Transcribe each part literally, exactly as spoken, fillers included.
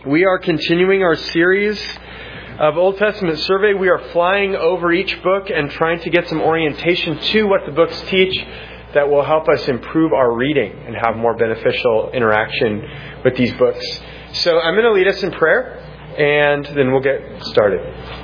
We are continuing our series of Old Testament survey. We are flying over each book and trying to get some orientation to what the books teach that will help us improve our reading and have more beneficial interaction with these books. So I'm going to lead us in prayer, and then we'll get started.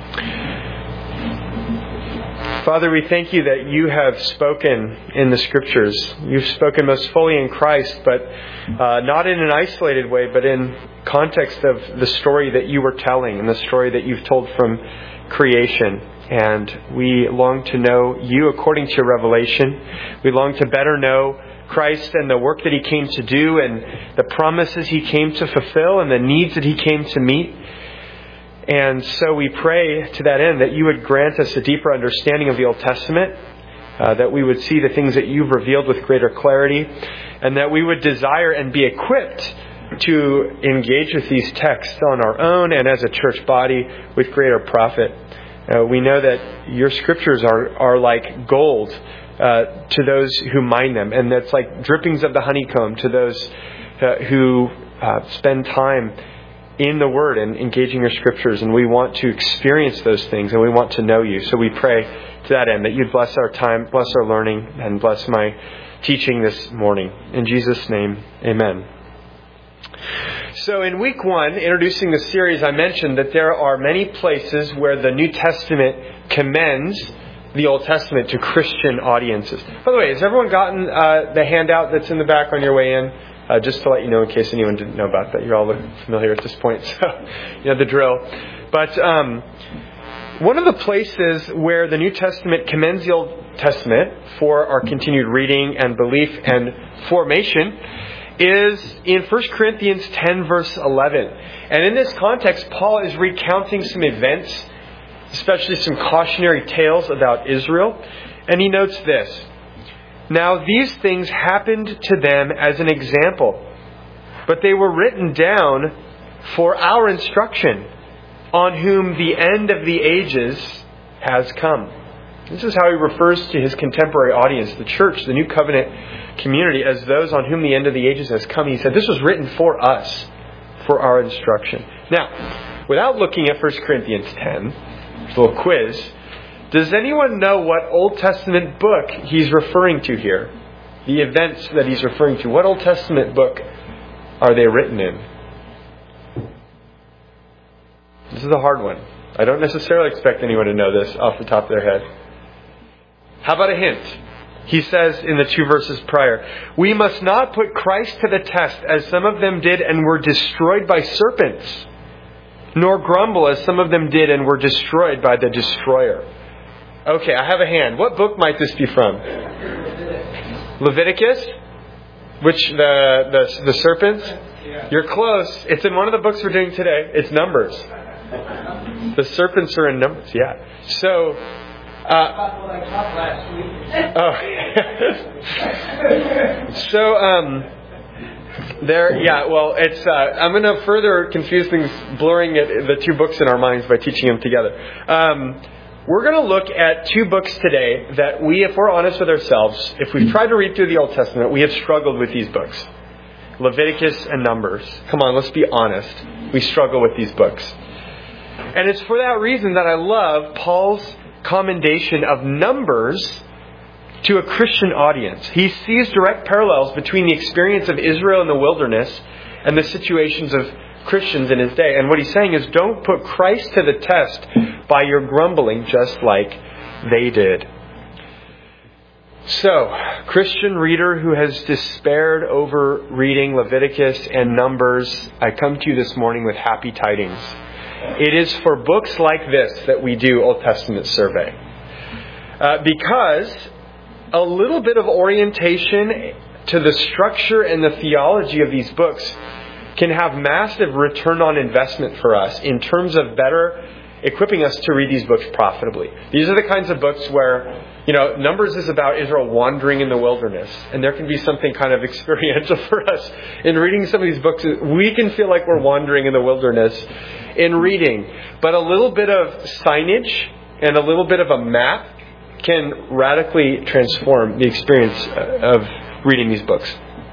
Father, we thank you that you have spoken in the Scriptures. You've spoken most fully in Christ, but uh, not in an isolated way, but in context of the story that you were telling and the story that you've told from creation. And we long to know you according to your revelation. We long to better know Christ and the work that he came to do and the promises he came to fulfill and the needs that he came to meet. And so we pray to that end that you would grant us a deeper understanding of the Old Testament, uh, that we would see the things that you've revealed with greater clarity, and that we would desire and be equipped to engage with these texts on our own and as a church body with greater profit. Uh, we know that your scriptures are, are like gold uh, to those who mine them, and that's like drippings of the honeycomb to those uh, who uh, spend time in the Word and engaging your scriptures, and we want to experience those things and we want to know you. So we pray to that end that you'd bless our time, bless our learning, and bless my teaching this morning. In Jesus' name, amen. So in week one, introducing the series, I mentioned that there are many places where the New Testament commends the Old Testament to Christian audiences. By the way, has everyone gotten uh, the handout that's in the back on your way in? Uh, just to let you know, in case anyone didn't know about that. You're all familiar at this point, so you know the drill. But um, one of the places where the New Testament commends the Old Testament for our continued reading and belief and formation is in First Corinthians ten, verse eleven. And in this context, Paul is recounting some events, especially some cautionary tales about Israel. And he notes this: "Now these things happened to them as an example, but they were written down for our instruction, on whom the end of the ages has come." This is how he refers to his contemporary audience, the church, the New Covenant community, as those on whom the end of the ages has come. He said this was written for us, for our instruction. Now, without looking at First Corinthians ten, a little quiz, does anyone know what Old Testament book he's referring to here? The events that he's referring to. What Old Testament book are they written in? This is a hard one. I don't necessarily expect anyone to know this off the top of their head. How about a hint? He says in the two verses prior, "We must not put Christ to the test as some of them did and were destroyed by serpents, nor grumble as some of them did and were destroyed by the destroyer." Okay, I have a hand. What book might this be from? Leviticus? Which, the, the the serpents? You're close. It's in one of the books we're doing today. It's Numbers. The serpents are in Numbers, yeah. So, uh, oh, so, um, there, yeah, well, it's, uh, I'm going to further confuse things, blurring it, the two books in our minds by teaching them together. Um, We're going to look at two books today that we, if we're honest with ourselves, if we've tried to read through the Old Testament, we have struggled with these books. Leviticus and Numbers. Come on, let's be honest. We struggle with these books. And it's for that reason that I love Paul's commendation of Numbers to a Christian audience. He sees direct parallels between the experience of Israel in the wilderness and the situations of Christians in his day. And what he's saying is, don't put Christ to the test by your grumbling just like they did. So, Christian reader who has despaired over reading Leviticus and Numbers, I come to you this morning with happy tidings. It is for books like this that we do Old Testament survey. Uh, because a little bit of orientation to the structure and the theology of these books can have massive return on investment for us in terms of better equipping us to read these books profitably. These are the kinds of books where, you know, Numbers is about Israel wandering in the wilderness. And there can be something kind of experiential for us in reading some of these books. We can feel like we're wandering in the wilderness in reading. But a little bit of signage and a little bit of a map can radically transform the experience of reading these books.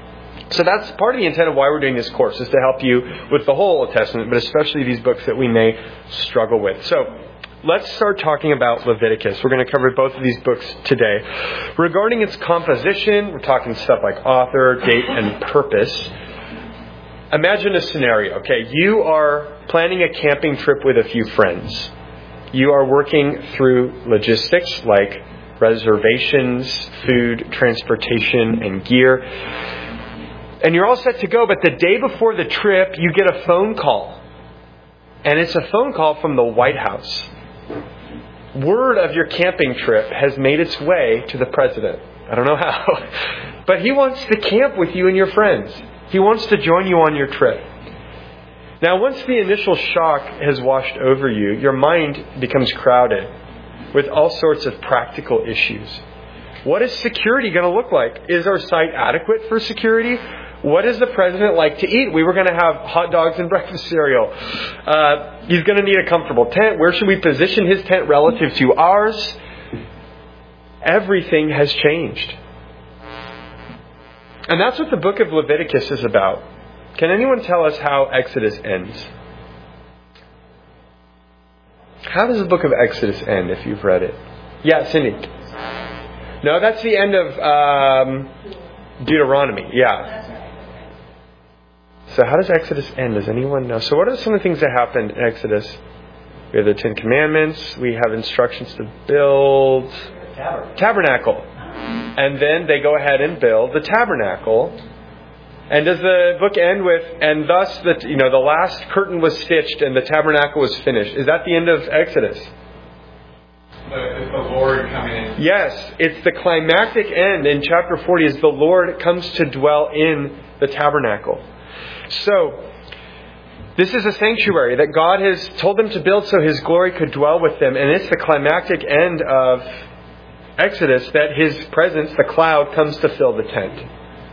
So that's part of the intent of why we're doing this course, is to help you with the whole Old Testament, but especially these books that we may struggle with. So let's start talking about Leviticus. We're going to cover both of these books today. Regarding its composition, we're talking stuff like author, date, and purpose. Imagine a scenario, okay? You are planning a camping trip with a few friends. You are working through logistics like reservations, food, transportation, and gear. And you're all set to go, but the day before the trip, you get a phone call. And it's a phone call from the White House. Word of your camping trip has made its way to the president. I don't know how. But he wants to camp with you and your friends. He wants to join you on your trip. Now, once the initial shock has washed over you, your mind becomes crowded with all sorts of practical issues. What is security going to look like? Is our site adequate for security? What does the president like to eat? We were going to have hot dogs and breakfast cereal. Uh, he's going to need a comfortable tent. Where should we position his tent relative to ours? Everything has changed. And that's what the book of Leviticus is about. Can anyone tell us how Exodus ends? How does the book of Exodus end if you've read it? Yeah, Cindy. No, that's the end of um, Deuteronomy. Yeah. So how does Exodus end? Does anyone know? So what are some of the things that happened in Exodus? We have the Ten Commandments. We have instructions to build Tabernacle. tabernacle. And then they go ahead and build the tabernacle. And does the book end with, and thus the you know the last curtain was stitched and the tabernacle was finished? Is that the end of Exodus? The, the Lord coming in. Yes, it's the climactic end in chapter forty as the Lord comes to dwell in the tabernacle. So, this is a sanctuary that God has told them to build so His glory could dwell with them. And it's the climactic end of Exodus that His presence, the cloud, comes to fill the tent.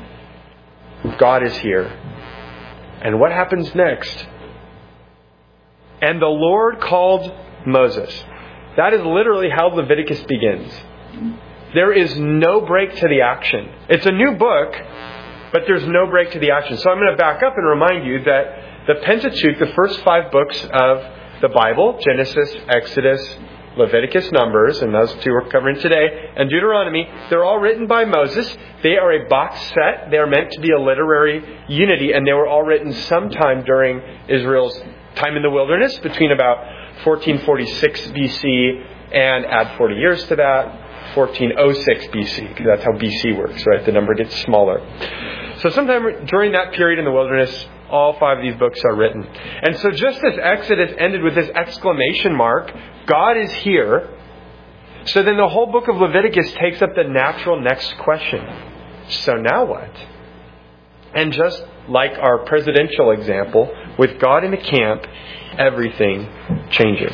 God is here. And what happens next? And the Lord called Moses. That is literally how Leviticus begins. There is no break to the action. It's a new book, but there's no break to the action. So I'm going to back up and remind you that the Pentateuch, the first five books of the Bible, Genesis, Exodus, Leviticus, Numbers, and those two we're covering today, and Deuteronomy, they're all written by Moses. They are a box set. They are meant to be a literary unity, and they were all written sometime during Israel's time in the wilderness, between about fourteen forty-six B C and add forty years to that, fourteen oh six B C, because that's how B C works, right? The number gets smaller. So sometime during that period in the wilderness, all five of these books are written. And so just as Exodus ended with this exclamation mark, God is here. So then the whole book of Leviticus takes up the natural next question. So now what? And just like our presidential example, with God in the camp, everything changes.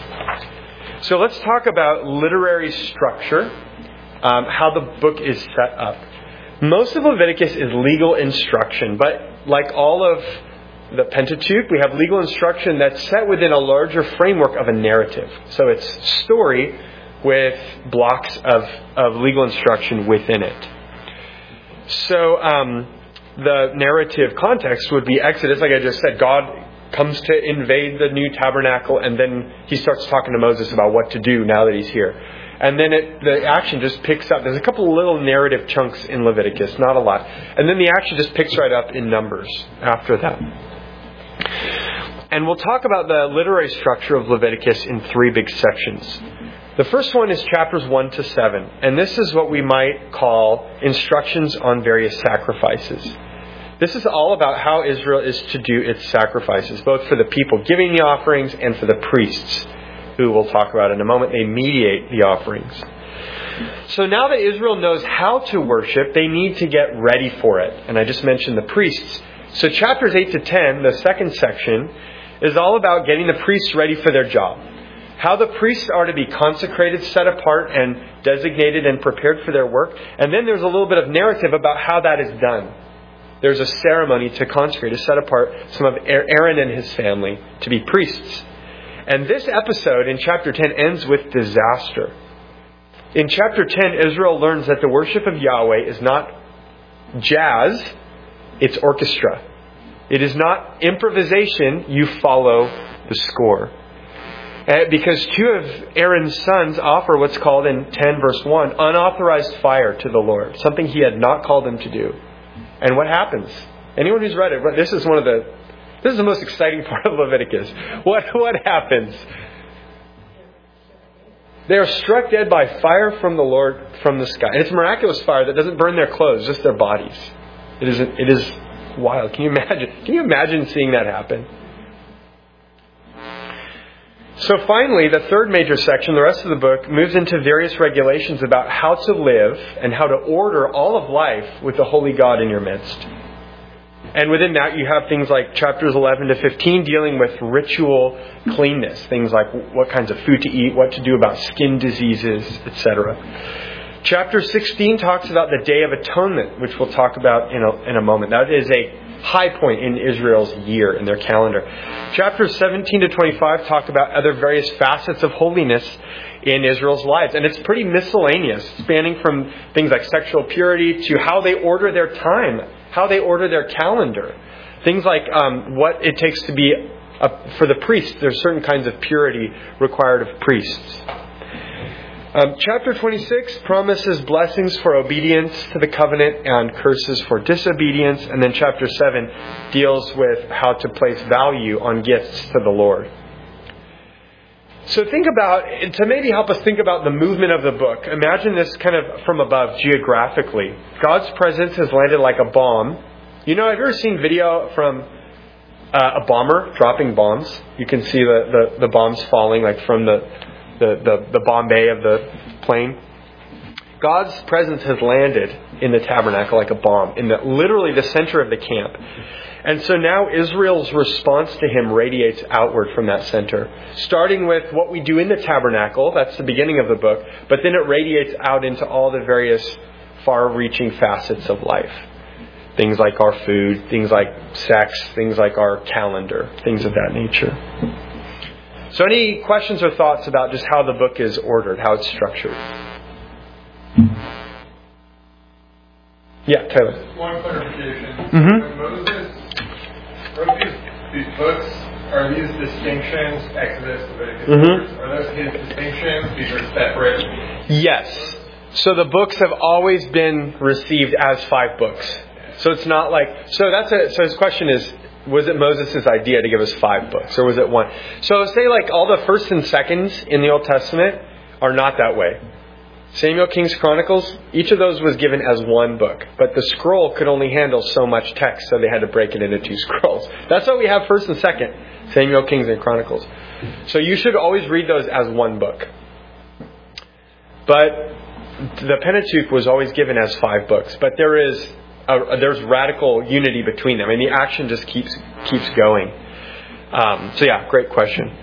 So let's talk about literary structure, um, how the book is set up. Most of Leviticus is legal instruction, but like all of the Pentateuch, we have legal instruction that's set within a larger framework of a narrative. So it's story with blocks of, of legal instruction within it. So um, the narrative context would be Exodus, like I just said. God comes to invade the new tabernacle, and then He starts talking to Moses about what to do now that He's here. And then it, the action just picks up. There's a couple of little narrative chunks in Leviticus, not a lot. And then the action just picks right up in Numbers after that. And we'll talk about the literary structure of Leviticus in three big sections. The first one is chapters one to seven. And this is what we might call instructions on various sacrifices. This is all about how Israel is to do its sacrifices, both for the people giving the offerings and for the priests, who we'll talk about in a moment. They mediate the offerings. So now that Israel knows how to worship, they need to get ready for it. And I just mentioned the priests. So chapters eight to ten, the second section, is all about getting the priests ready for their job. How the priests are to be consecrated, set apart, and designated and prepared for their work. And then there's a little bit of narrative about how that is done. There's a ceremony to consecrate, to set apart some of Aaron and his family to be priests. And this episode in chapter ten ends with disaster. In chapter ten, Israel learns that the worship of Yahweh is not jazz, It's orchestra. It is not improvisation. You follow the score. Uh, because two of Aaron's sons offer what's called in ten verse one, unauthorized fire to the Lord. Something he had not called them to do. And what happens? Anyone who's read it, this is one of the, this is the most exciting part of Leviticus. What, what happens? They are struck dead by fire from the Lord from the sky. And it's miraculous fire that doesn't burn their clothes, just their bodies. It is, it is wild. Can you imagine? Can you imagine seeing that happen? So finally, the third major section, the rest of the book, moves into various regulations about how to live and how to order all of life with the holy God in your midst. And within that, you have things like chapters eleven to fifteen dealing with ritual cleanness. Things like what kinds of food to eat, what to do about skin diseases, et cetera. Chapter sixteen talks about the Day of Atonement, which we'll talk about in a, in a moment. That is a high point in Israel's year, in their calendar. Chapters seventeen to twenty-five talk about other various facets of holiness in Israel's lives. And it's pretty miscellaneous, spanning from things like sexual purity to how they order their time, how they order their calendar. Things like um, what it takes to be, a, for the priests, there's certain kinds of purity required of priests. Um, chapter twenty-six promises blessings for obedience to the covenant and curses for disobedience. And then chapter seven deals with how to place value on gifts to the Lord. So think about, to maybe help us think about the movement of the book, imagine this kind of from above geographically. God's presence has landed like a bomb. You know, have you ever seen video from uh, a bomber dropping bombs? You can see the, the, the bombs falling like from the, the, the, the bomb bay of the plane. God's presence has landed in the tabernacle like a bomb, in the literally the center of the camp. And so now Israel's response to him radiates outward from that center. Starting with what we do in the tabernacle, that's the beginning of the book, but then it radiates out into all the various far-reaching facets of life. Things like our food, things like sex, things like our calendar, things of that nature. So any questions or thoughts about just how the book is ordered, how it's structured? Yeah, Tyler. One clarification. Mm-hmm. When Moses wrote these, these books, are these distinctions, Exodus, Leviticus, Mm-hmm. are those his distinctions? These are separate? Yes. So the books have always been received as five books. So it's not like, so that's a, so his question is, was it Moses' idea to give us five books, or was it one? So say like all the first and seconds in the Old Testament are not that way. Samuel, Kings, Chronicles, each of those was given as one book. But the scroll could only handle so much text, so they had to break it into two scrolls. That's why we have first and second, Samuel, Kings, and Chronicles. So you should always read those as one book. But the Pentateuch was always given as five books. But there is a, there's radical unity between them. And the action just keeps keeps going. Um, so yeah, great question.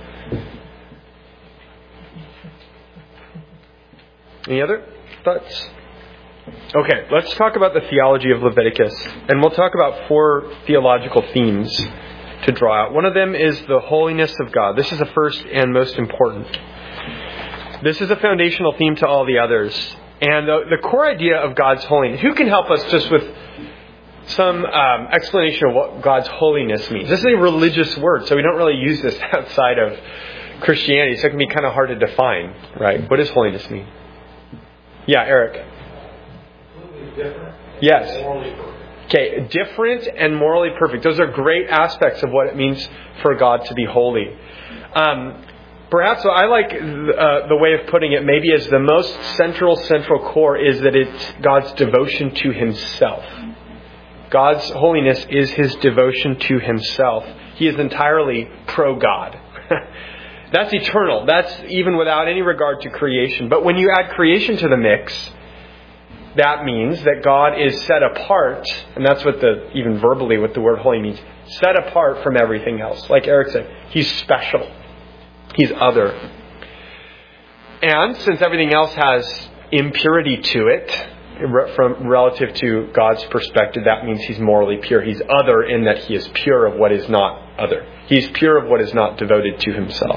Any other thoughts? Okay, let's talk about the theology of Leviticus. And we'll talk about four theological themes to draw out. One of them is the holiness of God. This is the first and most important. This is a foundational theme to all the others. And the, the core idea of God's holiness. Who can help us just with some um, explanation of what God's holiness means? This is a religious word, so we don't really use this outside of Christianity, so it can be kind of hard to define, right? What does holiness mean? Yeah, Eric. Different. Yes. Morally perfect. Okay, different and morally perfect. Those are great aspects of what it means for God to be holy. Um, perhaps I like uh, the way of putting it maybe as the most central, central core is that it's God's devotion to Himself. God's holiness is His devotion to Himself. He is entirely pro-God. That's eternal. That's even without any regard to creation. But when you add creation to the mix, that means that God is set apart, and that's what the, even verbally what the word holy means, set apart from everything else. Like Eric said, He's special. He's other. And since everything else has impurity to it, from relative to God's perspective, that means He's morally pure. He's other in that He is pure of what is not other. He's pure of what is not devoted to Himself.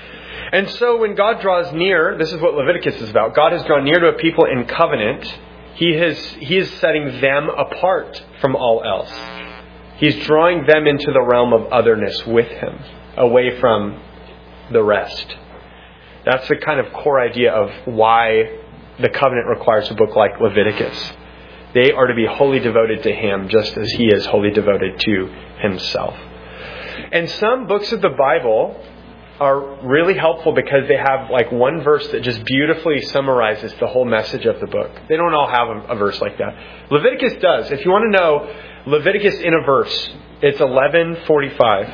And so when God draws near, this is what Leviticus is about. God has drawn near to a people in covenant. He is, he is setting them apart from all else. He's drawing them into the realm of otherness with Him, away from the rest. That's the kind of core idea of why the covenant requires a book like Leviticus. They are to be wholly devoted to Him, just as He is wholly devoted to Himself. And some books of the Bible are really helpful because they have like one verse that just beautifully summarizes the whole message of the book. They don't all have a, a verse like that. Leviticus does. If you want to know Leviticus in a verse, it's eleven forty-five.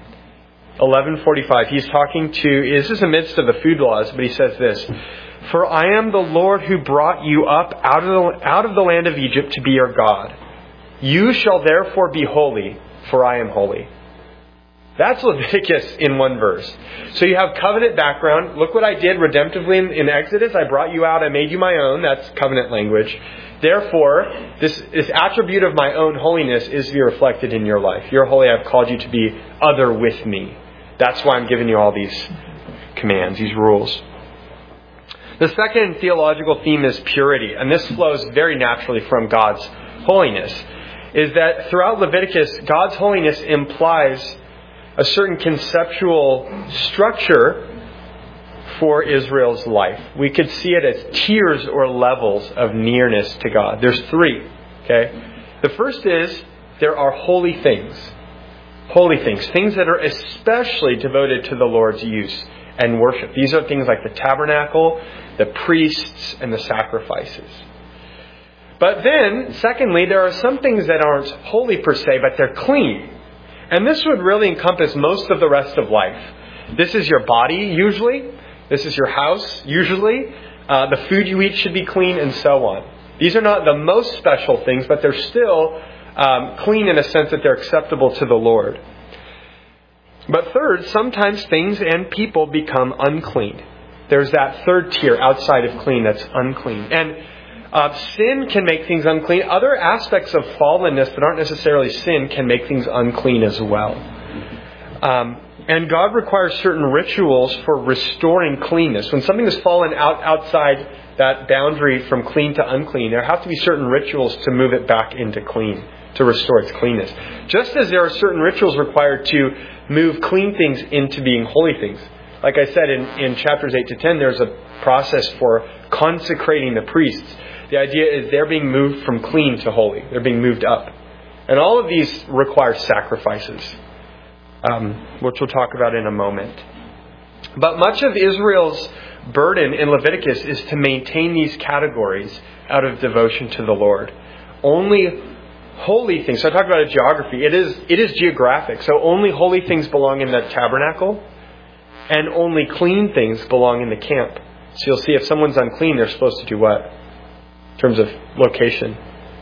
eleven forty-five. He's talking to, this is amidst of the food laws, but he says this: "For I am the Lord who brought you up out of the, out of the land of Egypt to be your God. You shall therefore be holy, for I am holy." That's Leviticus in one verse. So you have covenant background. Look what I did redemptively in, in Exodus. I brought you out. I made you my own. That's covenant language. Therefore, this, this attribute of my own holiness is to be reflected in your life. You're holy. I've called you to be other with me. That's why I'm giving you all these commands, these rules. The second theological theme is purity. And this flows very naturally from God's holiness. Is that throughout Leviticus, God's holiness implies a certain conceptual structure for Israel's life. We could see it as tiers or levels of nearness to God. There's three. Okay? The first is there are holy things. Holy things. Things that are especially devoted to the Lord's use and worship. These are things like the tabernacle, the priests, and the sacrifices. But then, secondly, there are some things that aren't holy per se, but they're clean. And this would really encompass most of the rest of life. This is your body, usually. This is your house, usually. Uh, the food you eat should be clean, and so on. These are not the most special things, but they're still um, clean in a sense that they're acceptable to the Lord. But third, sometimes things and people become unclean. There's that third tier outside of clean that's unclean. And Uh, sin can make things unclean. Other aspects of fallenness that aren't necessarily sin can make things unclean as well. Um, and God requires certain rituals for restoring cleanness. When something has fallen out outside that boundary from clean to unclean, there have to be certain rituals to move it back into clean, to restore its cleanness. Just as there are certain rituals required to move clean things into being holy things. Like I said in, in chapters eight to ten, there's a process for consecrating the priests. The idea is they're being moved from clean to holy. They're being moved up. And all of these require sacrifices, um, which we'll talk about in a moment. But much of Israel's burden in Leviticus is to maintain these categories out of devotion to the Lord. Only holy things. So I talked about a geography. It is, it is geographic. So only holy things belong in the tabernacle, and only clean things belong in the camp. So you'll see if someone's unclean, they're supposed to do what? In terms of location.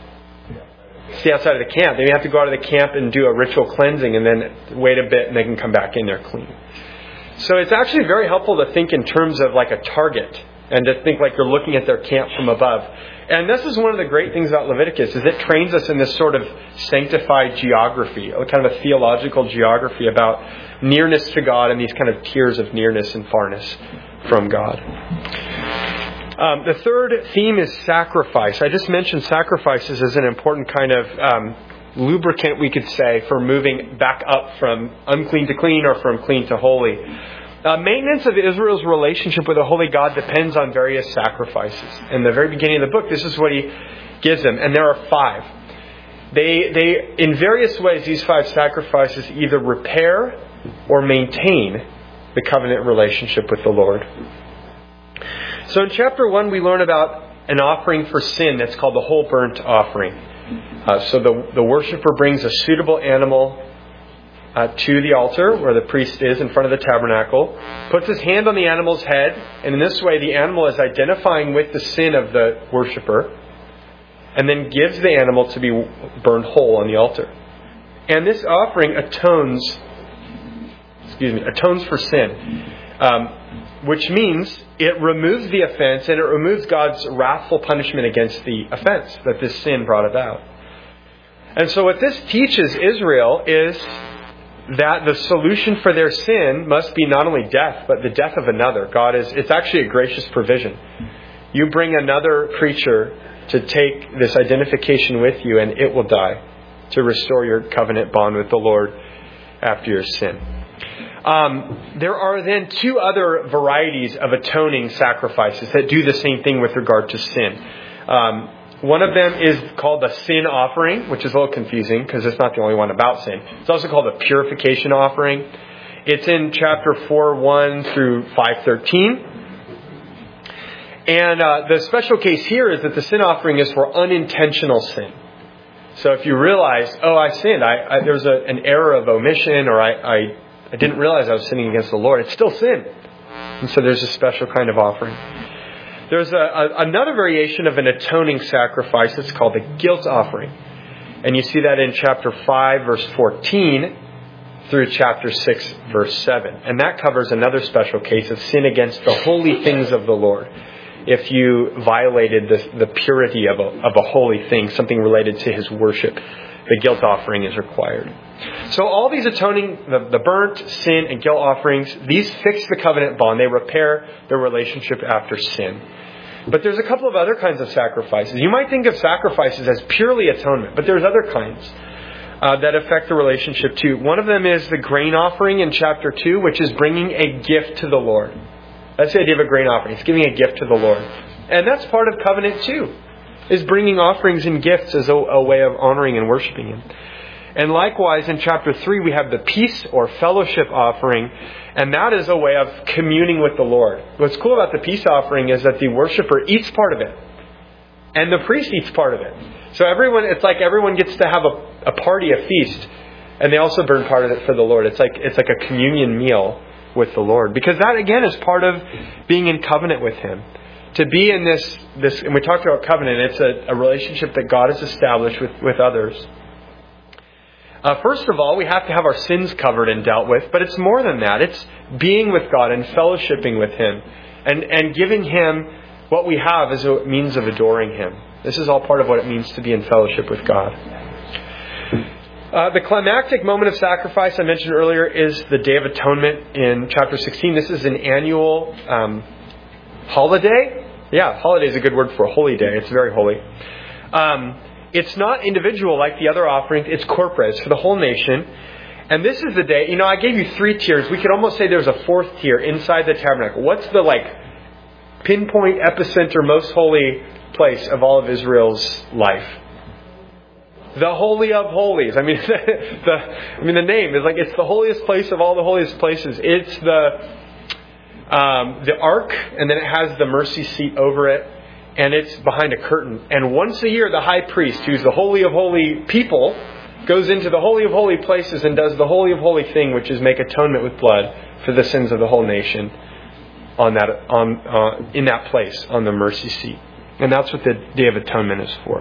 Stay outside of the camp. They have to go out of the camp and do a ritual cleansing and then wait a bit and they can come back in there clean. So it's actually very helpful to think in terms of like a target and to think like you're looking at their camp from above. And this is one of the great things about Leviticus, is it trains us in this sort of sanctified geography, a kind of a theological geography about nearness to God and these kind of tiers of nearness and farness from God. Um, the third theme is sacrifice. I just mentioned sacrifices as an important kind of um, lubricant, we could say, for moving back up from unclean to clean or from clean to holy. Uh, maintenance of Israel's relationship with a holy God depends on various sacrifices. In the very beginning of the book, this is what he gives them. And there are five. They, they, in various ways, these five sacrifices either repair or maintain the covenant relationship with the Lord. So in chapter one, we learn about an offering for sin that's called the whole burnt offering. Uh, so the, the worshiper brings a suitable animal uh, to the altar where the priest is in front of the tabernacle, puts his hand on the animal's head, and in this way the animal is identifying with the sin of the worshiper, and then gives the animal to be burned whole on the altar. And this offering atones, excuse me, atones for sin. Um, which means it removes the offense and it removes God's wrathful punishment against the offense that this sin brought about. And so what this teaches Israel is that the solution for their sin must be not only death, but the death of another. God is, it's actually a gracious provision. You bring another creature to take this identification with you, and it will die to restore your covenant bond with the Lord after your sin. Um, there are then two other varieties of atoning sacrifices that do the same thing with regard to sin. Um, one of them is called the sin offering, which is a little confusing because it's not the only one about sin. It's also called the purification offering. It's in chapter four, one through five thirteen. And uh, the special case here is that the sin offering is for unintentional sin. So if you realize, oh, I sinned, I, I, there was a, an error of omission, or I, I, I didn't realize I was sinning against the Lord, it's still sin. And so there's a special kind of offering. There's a, a, another variation of an atoning sacrifice. It's called the guilt offering. And you see that in chapter five, verse fourteen, through chapter six, verse seven. And that covers another special case of sin against the holy things of the Lord. If you violated the, the purity of a, of a holy thing, something related to His worship, the guilt offering is required. So all these atoning, the, the burnt, sin, and guilt offerings, these fix the covenant bond. They repair the relationship after sin. But there's a couple of other kinds of sacrifices. You might think of sacrifices as purely atonement, but there's other kinds uh, that affect the relationship too. One of them is the grain offering in chapter two, which is bringing a gift to the Lord. That's the idea of a grain offering. It's giving a gift to the Lord. And that's part of covenant too, is bringing offerings and gifts as a, a way of honoring and worshiping Him. And likewise, in chapter three, we have the peace or fellowship offering, and that is a way of communing with the Lord. What's cool about the peace offering is that the worshiper eats part of it, and the priest eats part of it. So everyone, it's like everyone gets to have a, a party, a feast, and they also burn part of it for the Lord. It's like it's like a communion meal with the Lord, because that again is part of being in covenant with Him. To be in this, this, and we talked about covenant, it's a, a relationship that God has established with, with others. Uh, first of all, we have to have our sins covered and dealt with, but it's more than that. It's being with God and fellowshipping with Him, and, and giving Him what we have as a means of adoring Him. This is all part of what it means to be in fellowship with God. Uh, the climactic moment of sacrifice I mentioned earlier is the Day of Atonement in chapter sixteen. This is an annual um, holiday. Yeah, holiday is a good word for a holy day. It's very holy. Um, it's not individual like the other offerings. It's corporate. It's for the whole nation. And this is the day, you know, I gave you three tiers. We could almost say there's a fourth tier inside the tabernacle. What's the, like, pinpoint, epicenter, most holy place of all of Israel's life? The Holy of Holies. I mean, the, I mean, the name is like, it's the holiest place of all the holiest places. It's the um, the ark, and then it has the mercy seat over it, and it's behind a curtain. And once a year, the high priest, who's the Holy of Holy people, goes into the Holy of Holy places and does the Holy of Holy thing, which is make atonement with blood for the sins of the whole nation on that on uh, in that place on the mercy seat. And that's what the Day of Atonement is for.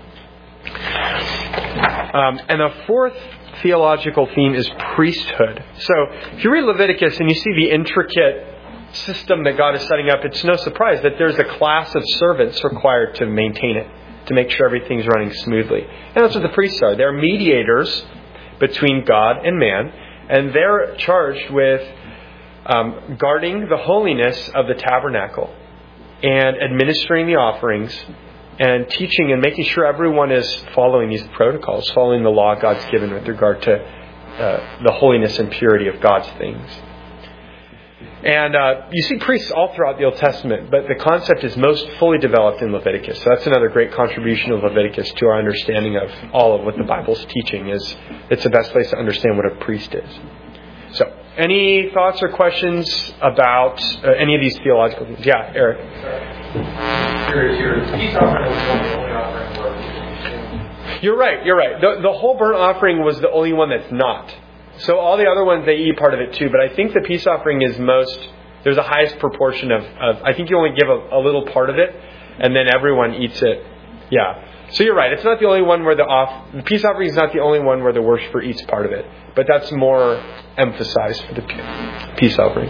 Um, and the fourth theological theme is priesthood. So if you read Leviticus and you see the intricate system that God is setting up, it's no surprise that there's a class of servants required to maintain it, to make sure everything's running smoothly. And that's what the priests are. They're mediators between God and man, and they're charged with um, guarding the holiness of the tabernacle and administering the offerings and teaching and making sure everyone is following these protocols, following the law God's given with regard to uh, the holiness and purity of God's things. And uh, you see priests all throughout the Old Testament, but the concept is most fully developed in Leviticus. So that's another great contribution of Leviticus to our understanding of all of what the Bible's teaching is. It's the best place to understand what a priest is. So, any thoughts or questions about uh, any of these theological things? Yeah, Eric. Your, your peace offering was one of the only offerings where You're right, you're right. The, the whole burnt offering was the only one that's not. So all the other ones, they eat part of it too. But I think the peace offering is most, there's the highest proportion of, of I think you only give a, a little part of it, and then everyone eats it. Yeah. So you're right. It's not the only one where the off, the peace offering is not the only one where the worshiper eats part of it. But that's more emphasized for the peace offering.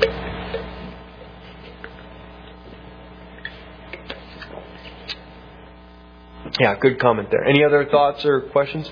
Yeah, good comment there. Any other thoughts or questions?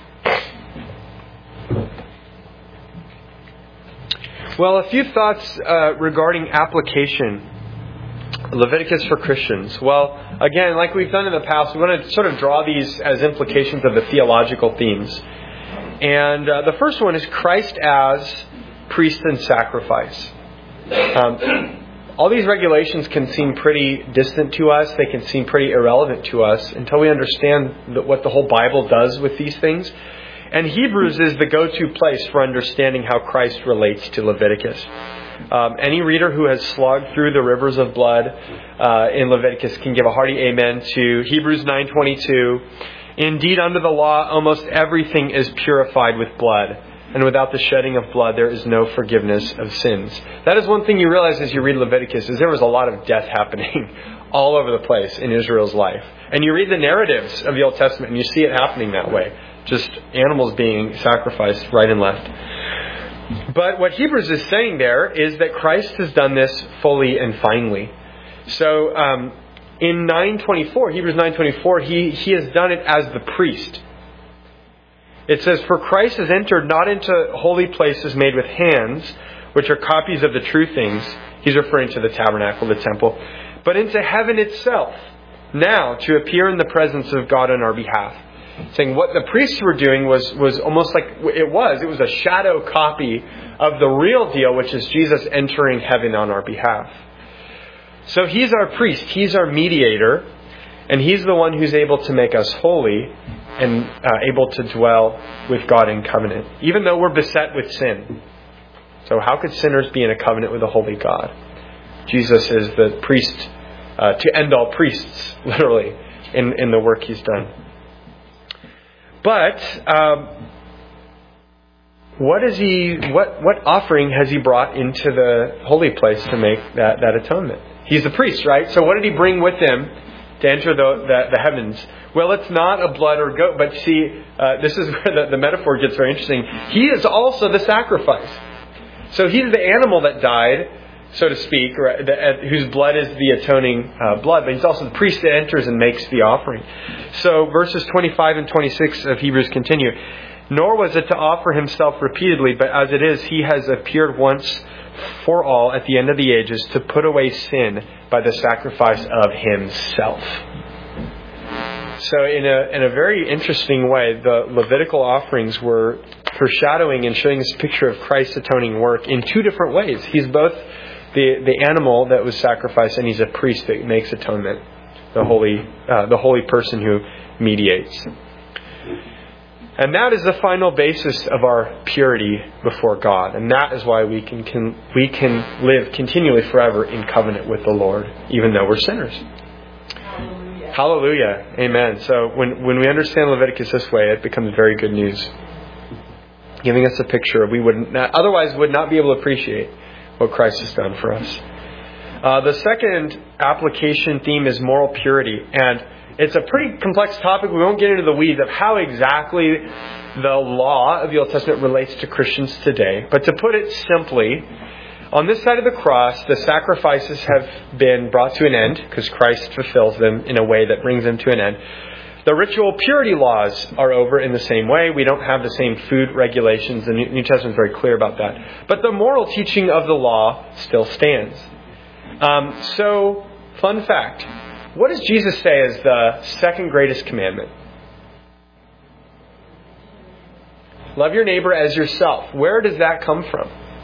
Well, a few thoughts uh, regarding application Leviticus for Christians. Well, again, like we've done in the past, we want to sort of draw these as implications of the theological themes. And uh, the first one is Christ as priest and sacrifice. Um, all these regulations can seem pretty distant to us. They can seem pretty irrelevant to us until we understand that what the whole Bible does with these things. And Hebrews is the go-to place for understanding how Christ relates to Leviticus. Um, any reader who has slogged through the rivers of blood uh, in Leviticus can give a hearty amen to Hebrews nine twenty-two. Indeed, under the law, almost everything is purified with blood, and without the shedding of blood, there is no forgiveness of sins. That is one thing you realize as you read Leviticus, is there was a lot of death happening all over the place in Israel's life. And you read the narratives of the Old Testament, and you see it happening that way. Just animals being sacrificed right and left. But what Hebrews is saying there is that Christ has done this fully and finally. So um, in nine twenty-four, Hebrews nine twenty-four, he, he has done it as the priest. It says, "For Christ has entered not into holy places made with hands, which are copies of the true things." He's referring to the tabernacle, the temple. "But into heaven itself, now to appear in the presence of God on our behalf." Saying what the priests were doing was, was almost like it was. It was a shadow copy of the real deal, which is Jesus entering heaven on our behalf. So He's our priest. He's our mediator. And He's the one who's able to make us holy and uh, able to dwell with God in covenant, even though we're beset with sin. So how could sinners be in a covenant with a holy God? Jesus is the priest uh, to end all priests, literally, in, in the work He's done. But um, what is he? What what offering has He brought into the holy place to make that, that atonement? He's the priest, right? So what did He bring with Him to enter the the, the heavens? Well, it's not a blood or goat, but see, uh, this is where the, the metaphor gets very interesting. He is also the sacrifice. So He's the animal that died, so to speak, or the, whose blood is the atoning uh, blood, but He's also the priest that enters and makes the offering. So verses twenty-five and twenty-six of Hebrews continue. "Nor was it to offer Himself repeatedly, but as it is, He has appeared once for all at the end of the ages to put away sin by the sacrifice of Himself." So in a in a very interesting way, the Levitical offerings were foreshadowing and showing this picture of Christ's atoning work in two different ways. He's both the the animal that was sacrificed, and He's a priest that makes atonement, the holy uh, the holy person who mediates. And that is the final basis of our purity before God, and that is why we can, can we can live continually forever in covenant with the Lord, even though we're sinners. Hallelujah. Hallelujah. Amen. So when when we understand Leviticus this way, it becomes very good news, giving us a picture we would not, otherwise would not be able to appreciate what Christ has done for us. Uh, the second application theme is moral purity. And it's a pretty complex topic. We won't get into the weeds of how exactly the law of the Old Testament relates to Christians today. But to put it simply, on this side of the cross, the sacrifices have been brought to an end because Christ fulfills them in a way that brings them to an end. The ritual purity laws are over in the same way. We don't have the same food regulations. The New Testament is very clear about that. But the moral teaching of the law still stands. Um, so, fun fact. What does Jesus say is the second greatest commandment? Love your neighbor as yourself. Where does that come from?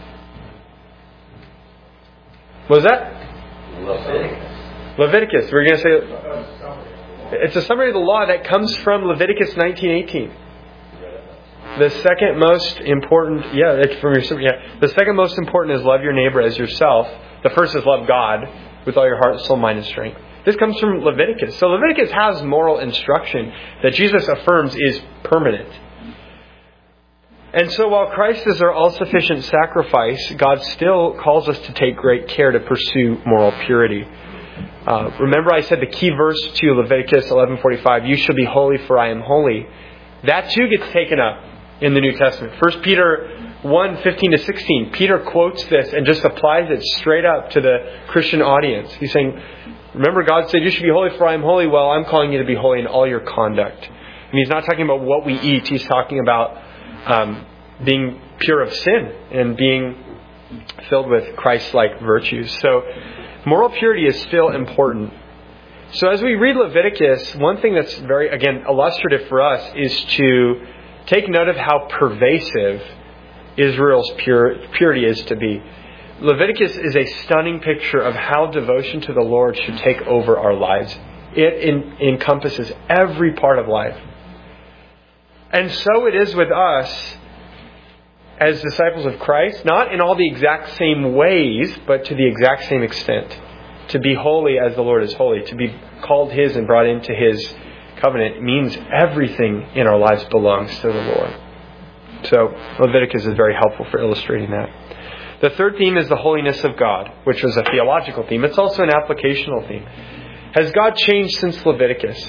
What was that? Leviticus. Leviticus. We're going to say... It's a summary of the law that comes from Leviticus nineteen eighteen. The second most important, yeah, it's from your, yeah. The second most important is love your neighbor as yourself. The first is love God with all your heart, soul, mind, and strength. This comes from Leviticus. So Leviticus has moral instruction that Jesus affirms is permanent. And so while Christ is our all-sufficient sacrifice, God still calls us to take great care to pursue moral purity. Uh, remember I said the key verse to Leviticus eleven forty-five, you shall be holy for I am holy. That too gets taken up in the New Testament. First Peter one fifteen to sixteen, Peter quotes this and just applies it straight up to the Christian audience. He's saying, remember God said you should be holy for I am holy. Well, I'm calling you to be holy in all your conduct. And He's not talking about what we eat. He's talking about um, being pure of sin and being filled with Christ-like virtues. So moral purity is still important. So as we read Leviticus, one thing that's very, again, illustrative for us is to take note of how pervasive Israel's pure, purity is to be. Leviticus is a stunning picture of how devotion to the Lord should take over our lives. It in, encompasses every part of life. And so it is with us as disciples of Christ, not in all the exact same ways, but to the exact same extent. To be holy as the Lord is holy, to be called His and brought into His covenant means everything in our lives belongs to the Lord. So Leviticus is very helpful for illustrating that. The third theme is the holiness of God, which was a theological theme. It's also an applicational theme. Has God changed since Leviticus?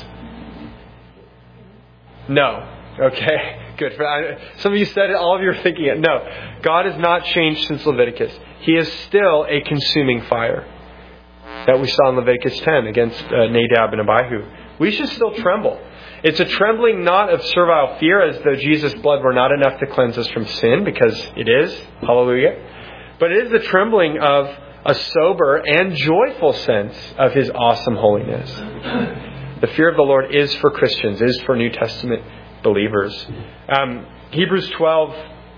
No. Okay, good. Some of you said it, all of you are thinking it. No, God has not changed since Leviticus. He is still a consuming fire that we saw in Leviticus ten against uh, Nadab and Abihu. We should still tremble. It's a trembling not of servile fear as though Jesus' blood were not enough to cleanse us from sin, because it is. Hallelujah. But it is the trembling of a sober and joyful sense of His awesome holiness. The fear of the Lord is for Christians, is for New Testament believers. Um, Hebrews twelve,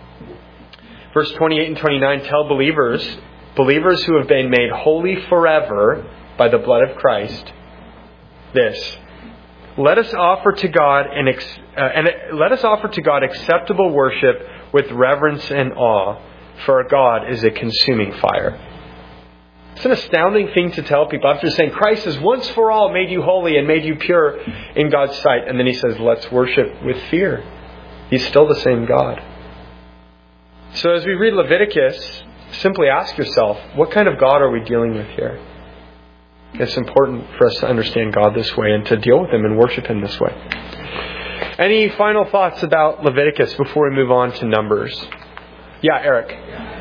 verse twenty-eight and twenty-nine tell believers, believers who have been made holy forever by the blood of Christ, this: let us offer to God an ex- uh, and let us offer to God acceptable worship with reverence and awe, for God is a consuming fire. It's an astounding thing to tell people after saying Christ has once for all made you holy and made you pure in God's sight. And then He says, let's worship with fear. He's still the same God. So as we read Leviticus, simply ask yourself, what kind of God are we dealing with here? It's important for us to understand God this way and to deal with Him and worship Him this way. Any final thoughts about Leviticus before we move on to Numbers? Yeah, Eric.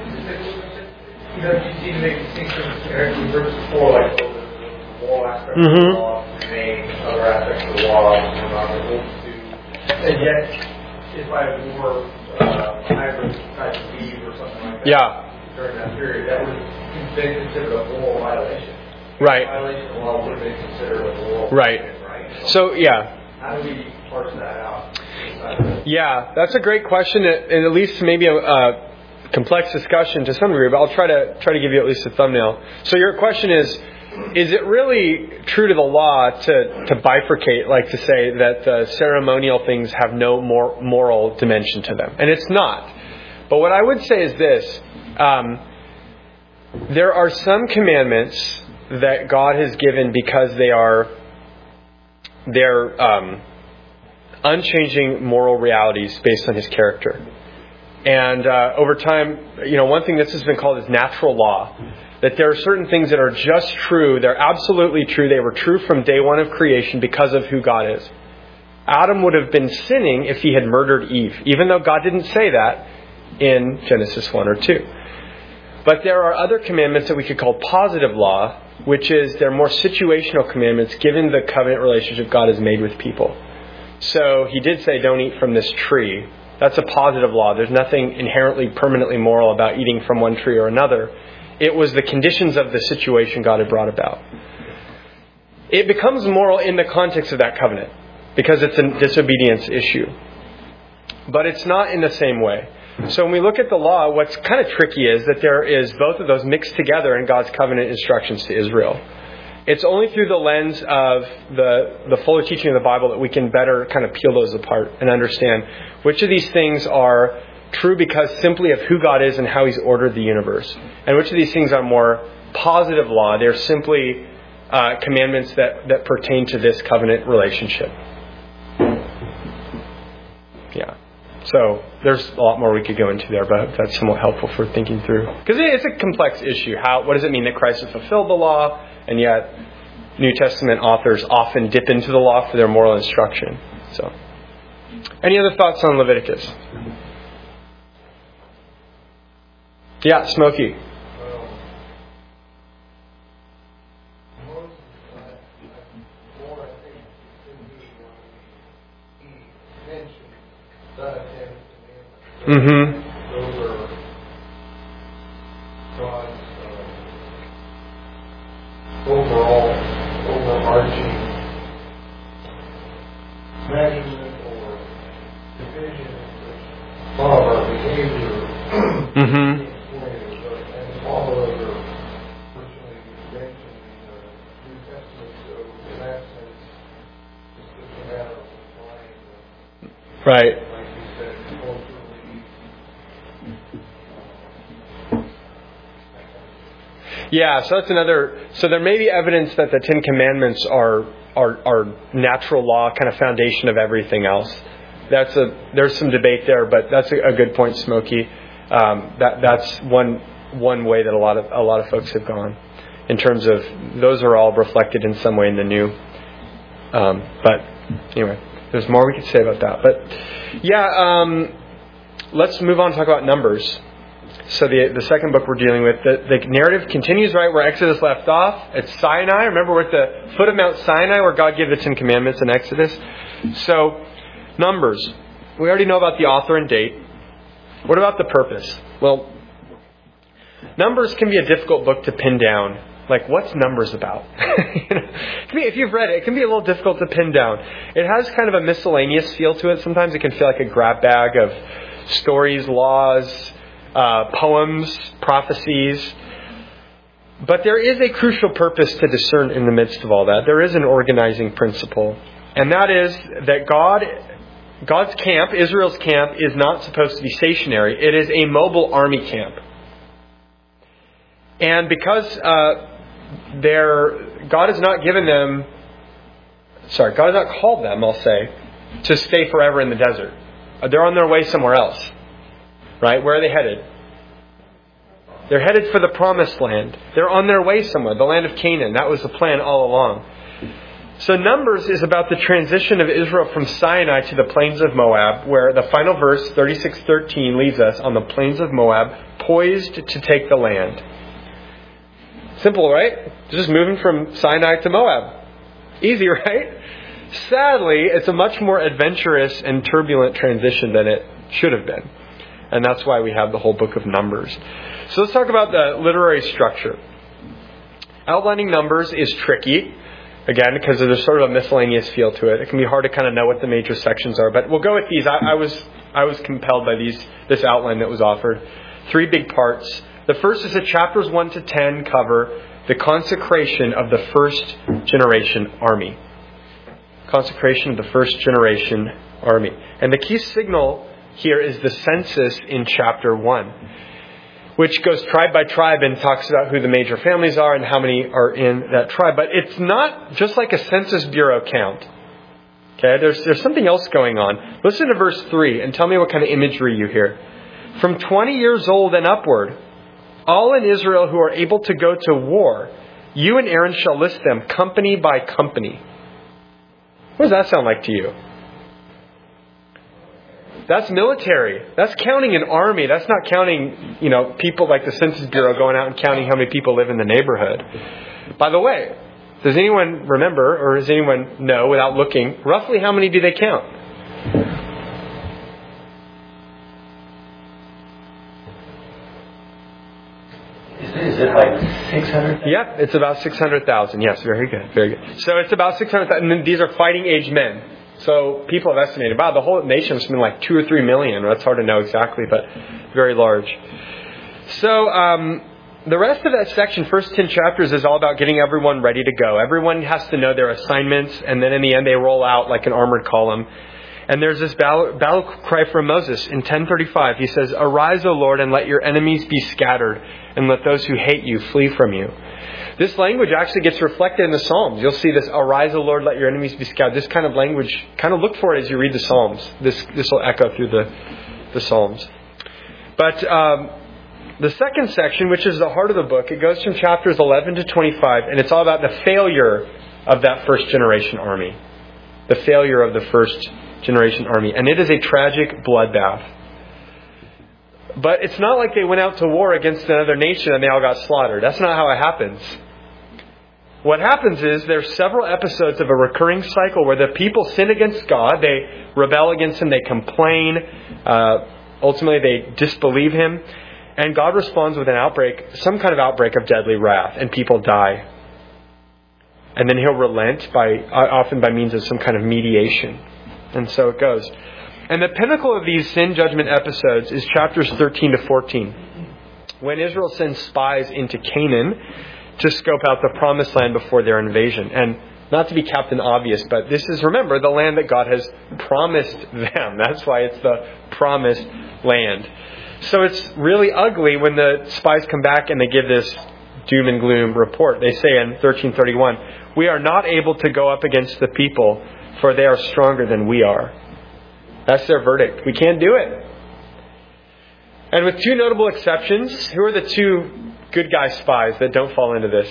You know, you seem to make distinctions, Eric, in verse four, like the, the wall aspect mm-hmm. of the law, the main other aspects of the law, and not able to. And yet, if I wore uh, hybrid type of leave or something like that yeah. during that period, that would have been considered a moral violation. Right. A violation of the law would have been considered a moral right. violation, right? So, yeah. How do we parse that out? Yeah, that's a great question, and at least maybe a, a complex discussion to some degree, but I'll try to try to give you at least a thumbnail. So your question is, is it really true to the law to, to bifurcate, like to say that the ceremonial things have no more moral dimension to them? And it's not. But what I would say is this. Um, there are some commandments that God has given because they are they're um, unchanging moral realities based on His character. And uh, over time, you know, one thing this has been called is natural law. That there are certain things that are just true. They're absolutely true. They were true from day one of creation because of who God is. Adam would have been sinning if he had murdered Eve, even though God didn't say that in Genesis one or two. But there are other commandments that we could call positive law, which is they're more situational commandments given the covenant relationship God has made with people. So He did say, don't eat from this tree. That's a positive law. There's nothing inherently permanently moral about eating from one tree or another. It was the conditions of the situation God had brought about. It becomes moral in the context of that covenant because it's a disobedience issue. But it's not in the same way. So when we look at the law, what's kind of tricky is that there is both of those mixed together in God's covenant instructions to Israel. It's only through the lens of the, the fuller teaching of the Bible that we can better kind of peel those apart and understand which of these things are true because simply of who God is and how He's ordered the universe. And which of these things are more positive law. They're simply uh, commandments that, that pertain to this covenant relationship. Yeah. So there's a lot more we could go into there, but that's somewhat helpful for thinking through. Because it's a complex issue. How? What does it mean that Christ has fulfilled the law, and yet New Testament authors often dip into the law for their moral instruction? So, any other thoughts on Leviticus? Yeah, Smokey. Mm-hmm. Those are God's uh, overall, overarching measurement or division of our behavior. Mm-hmm. And all of those are virtually mentioned in the New Testament, so in that sense, it's just a matter of applying them. Right. Like you said, culturally. Yeah, so that's another. So there may be evidence that the Ten Commandments are are, are natural law, kind of foundation of everything else. That's a there's some debate there, but that's a, a good point, Smokey. Um, that that's one one way that a lot of a lot of folks have gone in terms of those are all reflected in some way in the new. Um, but anyway, there's more we could say about that. But yeah, um, let's move on and talk about Numbers. So the the second book we're dealing with, the, the narrative continues right where Exodus left off. It's Sinai. Remember, we're at the foot of Mount Sinai where God gave the Ten Commandments in Exodus. So, Numbers. We already know about the author and date. What about the purpose? Well, Numbers can be a difficult book to pin down. Like, what's Numbers about? you know, if you've read it, it can be a little difficult to pin down. It has kind of a miscellaneous feel to it. Sometimes it can feel like a grab bag of stories, laws, Uh, poems, prophecies. But there is a crucial purpose to discern in the midst of all that. There is an organizing principle. And that is that God, God's camp, Israel's camp, is not supposed to be stationary. It is a mobile army camp. And because uh, they're, God has not given them, sorry, God has not called them, I'll say, to stay forever in the desert. They're on their way somewhere else. Right? Where are they headed? They're headed for the promised land. They're on their way somewhere, the land of Canaan. That was the plan all along. So Numbers is about the transition of Israel from Sinai to the plains of Moab, where the final verse, thirty-six thirteen, leaves us on the plains of Moab, poised to take the land. Simple, right? Just moving from Sinai to Moab. Easy, right? Sadly, it's a much more adventurous and turbulent transition than it should have been. And that's why we have the whole book of Numbers. So let's talk about the literary structure. Outlining Numbers is tricky, again, because there's sort of a miscellaneous feel to it. It can be hard to kind of know what the major sections are. But we'll go with these. I, I was I was compelled by these this outline that was offered. Three big parts. The first is that chapters one to ten cover the consecration of the first generation army. Consecration of the first generation army. And the key signal here is the census in chapter one, which goes tribe by tribe and talks about who the major families are and how many are in that tribe. But it's not just like a Census Bureau count. Okay, there's there's something else going on. Listen to verse three and tell me what kind of imagery you hear. From twenty years old and upward, all in Israel who are able to go to war, you and Aaron shall list them company by company. What does that sound like to you? That's military. That's counting an army. That's not counting, you know, people like the Census Bureau going out and counting how many people live in the neighborhood. By the way, does anyone remember or does anyone know without looking, roughly how many do they count? Is it like six hundred? Yep, it's about six hundred thousand. Yes, very good, very good. So it's about six hundred thousand. And these are fighting age men. So people have estimated, wow, the whole nation has been like two or three million. That's hard to know exactly, but very large. So um, the rest of that section, first ten chapters, is all about getting everyone ready to go. Everyone has to know their assignments, and then in the end they roll out like an armored column. And there's this battle, battle cry from Moses in ten thirty-five. He says, "Arise, O Lord, and let your enemies be scattered, and let those who hate you flee from you." This language actually gets reflected in the Psalms. You'll see this, "Arise, O Lord, let your enemies be scattered." This kind of language, kind of look for it as you read the Psalms. This this will echo through the, the Psalms. But um, the second section, which is the heart of the book, it goes from chapters eleven to twenty-five, and it's all about the failure of that first generation army. The failure of the first generation army. And it is a tragic bloodbath. But it's not like they went out to war against another nation and they all got slaughtered. That's not how it happens. What happens is there's several episodes of a recurring cycle where the people sin against God, they rebel against Him, they complain, uh, ultimately they disbelieve Him, and God responds with an outbreak, some kind of outbreak of deadly wrath, and people die. And then He'll relent by often by means of some kind of mediation. And so it goes. And the pinnacle of these sin judgment episodes is chapters thirteen to fourteen. When Israel sends spies into Canaan to scope out the promised land before their invasion. And not to be Captain Obvious, but this is, remember, the land that God has promised them. That's why it's the promised land. So it's really ugly when the spies come back and they give this doom and gloom report. They say in thirteen thirty-one, "We are not able to go up against the people, for they are stronger than we are." That's their verdict. We can't do it. And with two notable exceptions, who are the two good guy spies that don't fall into this?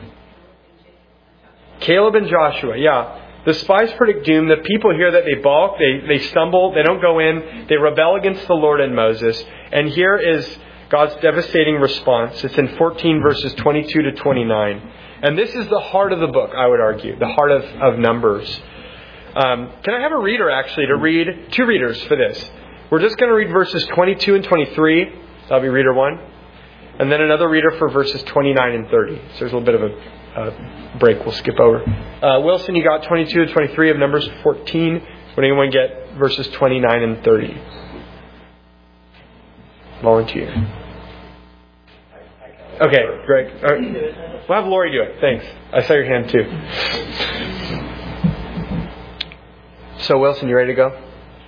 Caleb and Joshua, yeah. The spies predict doom. The people hear that, they balk, they, they stumble, they don't go in, they rebel against the Lord and Moses. And here is God's devastating response. It's in fourteen verses twenty-two to twenty-nine. And this is the heart of the book, I would argue, the heart of, of Numbers. Um, can I have a reader actually to read, two readers for this? We're just going to read verses twenty-two and twenty-three. That'll be reader one. And then another reader for verses twenty-nine and thirty. So there's a little bit of a uh, break we'll skip over. Uh, Wilson, you got twenty-two and twenty-three of Numbers fourteen. Would anyone get verses twenty-nine and thirty? Volunteer. Okay, Greg. All right. We'll have Lori do it. Thanks. I saw your hand too. So Wilson, you ready to go?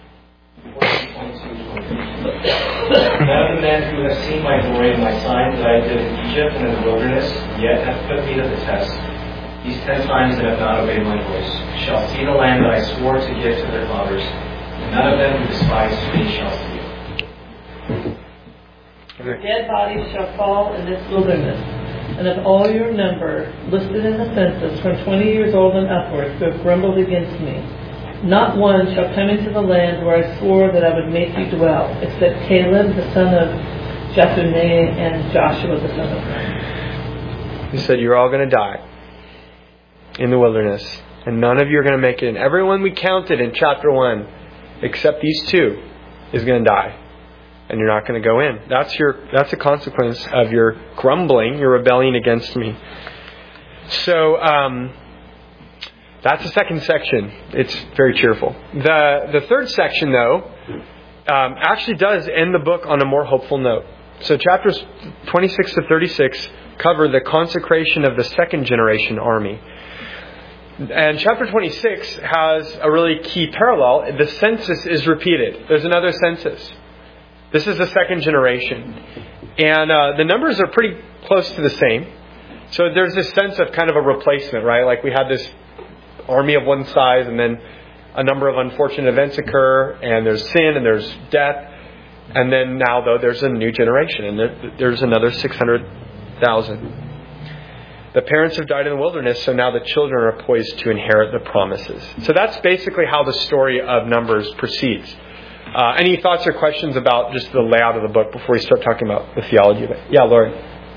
None of the men who have seen my glory and my signs that I did in Egypt and in the wilderness yet have put me to the test. These ten signs that have not obeyed my voice shall see the land that I swore to give to their fathers, and none of them who despise me shall see it. Your dead bodies shall fall in this wilderness, and of all your number, listed in the census, from twenty years old and upwards, who have grumbled against me, not one shall come into the land where I swore that I would make you dwell, except Caleb the son of Jephunneh and Joshua the son of Nun. He said, you're all going to die in the wilderness, and none of you are going to make it. And everyone we counted in chapter one, except these two, is going to die. And you're not going to go in. That's your. That's a consequence of your grumbling, your rebelling against me. So, um... that's the second section. It's very cheerful. The the third section, though, um, actually does end the book on a more hopeful note. So chapters twenty-six to thirty-six cover the consecration of the second generation army. And chapter twenty-six has a really key parallel. The census is repeated. There's another census. This is the second generation. And uh, the numbers are pretty close to the same. So there's this sense of kind of a replacement, right? Like we had this army of one size, and then a number of unfortunate events occur, and there's sin, and there's death, and then now, though, there's a new generation, and there, there's another six hundred thousand. The parents have died in the wilderness, so now the children are poised to inherit the promises. So that's basically how the story of Numbers proceeds. Uh, any thoughts or questions about just the layout of the book before we start talking about the theology of it? Yeah, Lori.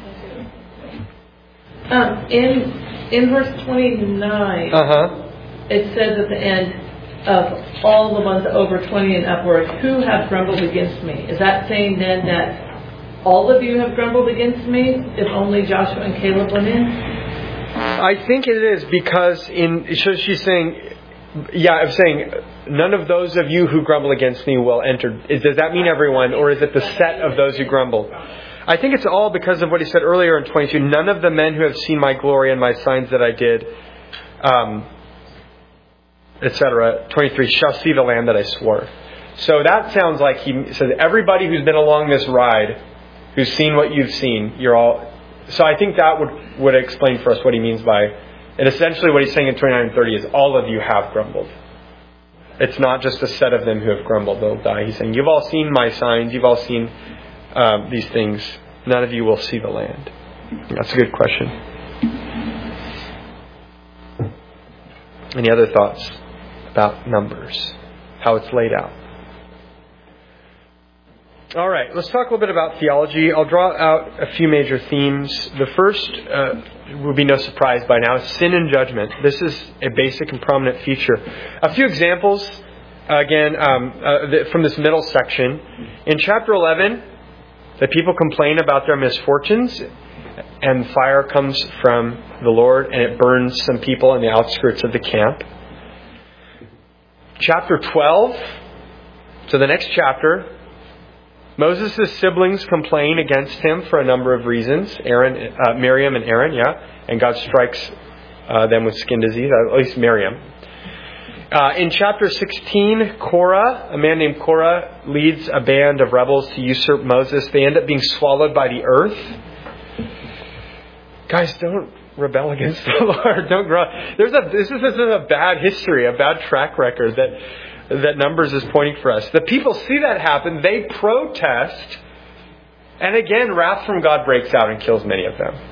Um, in in verse twenty-nine, Uh-huh. it says at the end of all the ones over twenty and upward who have grumbled against me. Is that saying then that all of you have grumbled against me if only Joshua and Caleb went in? I think it is because in so she's saying, yeah, I'm saying none of those of you who grumble against me will enter. Is, does that mean everyone, or is it the set of those who grumble? I think it's all because of what he said earlier in twenty-two. None of the men who have seen my glory and my signs that I did, um, et cetera, twenty-three, shall see the land that I swore. So that sounds like he says everybody who's been along this ride, who's seen what you've seen, you're all. So I think that would, would explain for us what he means by, and essentially what he's saying in twenty-nine and thirty is all of you have grumbled. It's not just a set of them who have grumbled, they'll die. He's saying, you've all seen my signs, you've all seen um, these things. None of you will see the land. That's a good question. Any other thoughts about Numbers? How it's laid out? All right, let's talk a little bit about theology. I'll draw out a few major themes. The first uh, will be no surprise by now, is sin and judgment. This is a basic and prominent feature. A few examples, again, um, uh, from this middle section. In chapter eleven, the people complain about their misfortunes. and fire comes from the Lord and it burns some people in the outskirts of the camp. Chapter twelve, so the next chapter, Moses' siblings complain against him for a number of reasons. Aaron, uh, Miriam and Aaron, yeah, and God strikes uh, them with skin disease, at least Miriam. Uh, in chapter sixteen, Korah, a man named Korah, leads a band of rebels to usurp Moses. They end up being swallowed by the earth. Guys, don't rebel against the Lord. Don't grow. There's a this is, this is a bad history, a bad track record that that Numbers is pointing for us. The people see that happen. They protest, and again, wrath from God breaks out and kills many of them.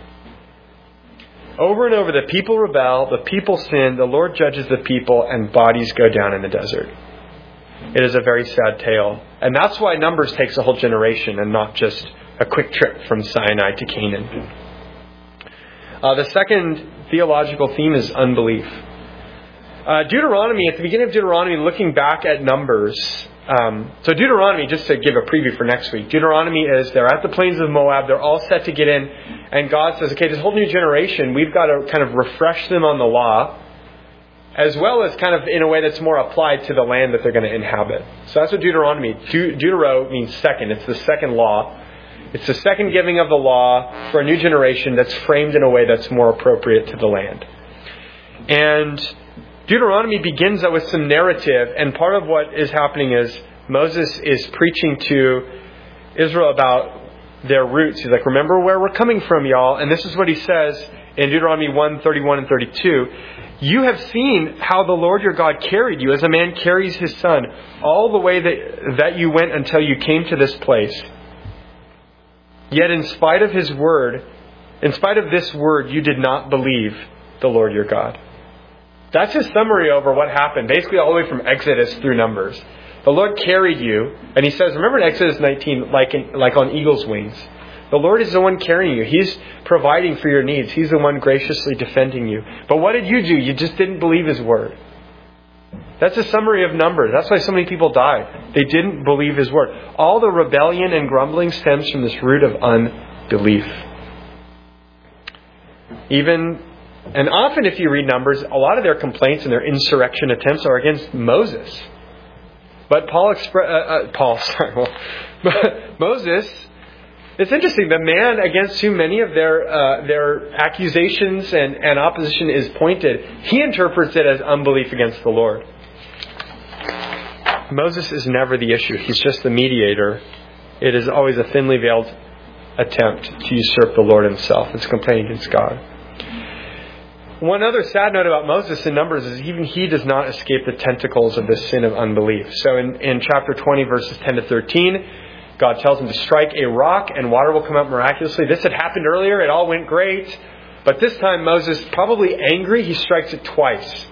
Over and over, the people rebel, the people sin, the Lord judges the people, and bodies go down in the desert. It is a very sad tale. And that's why Numbers takes a whole generation and not just a quick trip from Sinai to Canaan. Uh, the second theological theme is unbelief. Uh, Deuteronomy, at the beginning of Deuteronomy, looking back at Numbers, Um, so Deuteronomy, just to give a preview for next week, Deuteronomy is they're at the plains of Moab, they're all set to get in, and God says, okay, this whole new generation, we've got to kind of refresh them on the law, as well as kind of in a way that's more applied to the land that they're going to inhabit. So that's what Deuteronomy, De- Deutero means second, it's the second law. It's the second giving of the law for a new generation that's framed in a way that's more appropriate to the land. And Deuteronomy begins with some narrative, and part of what is happening is Moses is preaching to Israel about their roots. He's like, remember where we're coming from, y'all. And this is what he says in Deuteronomy one, thirty-one and thirty-two. You have seen how the Lord your God carried you as a man carries his son all the way that, that you went until you came to this place. Yet in spite of his word, in spite of this word, you did not believe the Lord your God. That's his summary over what happened, basically all the way from Exodus through Numbers. The Lord carried you, and he says, remember in Exodus nineteen, like in, like on eagle's wings. The Lord is the one carrying you. He's providing for your needs. He's the one graciously defending you. But what did you do? You just didn't believe his word. That's a summary of Numbers. That's why so many people died. They didn't believe his word. All the rebellion and grumbling stems from this root of unbelief. Even, and often if you read Numbers, a lot of their complaints and their insurrection attempts are against Moses. But Paul, expre- uh, uh, Paul, sorry, well, Moses, it's interesting, the man against whom many of their uh, their accusations and, and opposition is pointed, he interprets it as unbelief against the Lord. Moses is never the issue. He's just the mediator. It is always a thinly veiled attempt to usurp the Lord himself. It's complaining against God. One other sad note about Moses in Numbers is even he does not escape the tentacles of the sin of unbelief. So in, in chapter twenty, verses ten to thirteen, God tells him to strike a rock and water will come out miraculously. This had happened earlier. It all went great. But this time Moses, probably angry, he strikes it twice.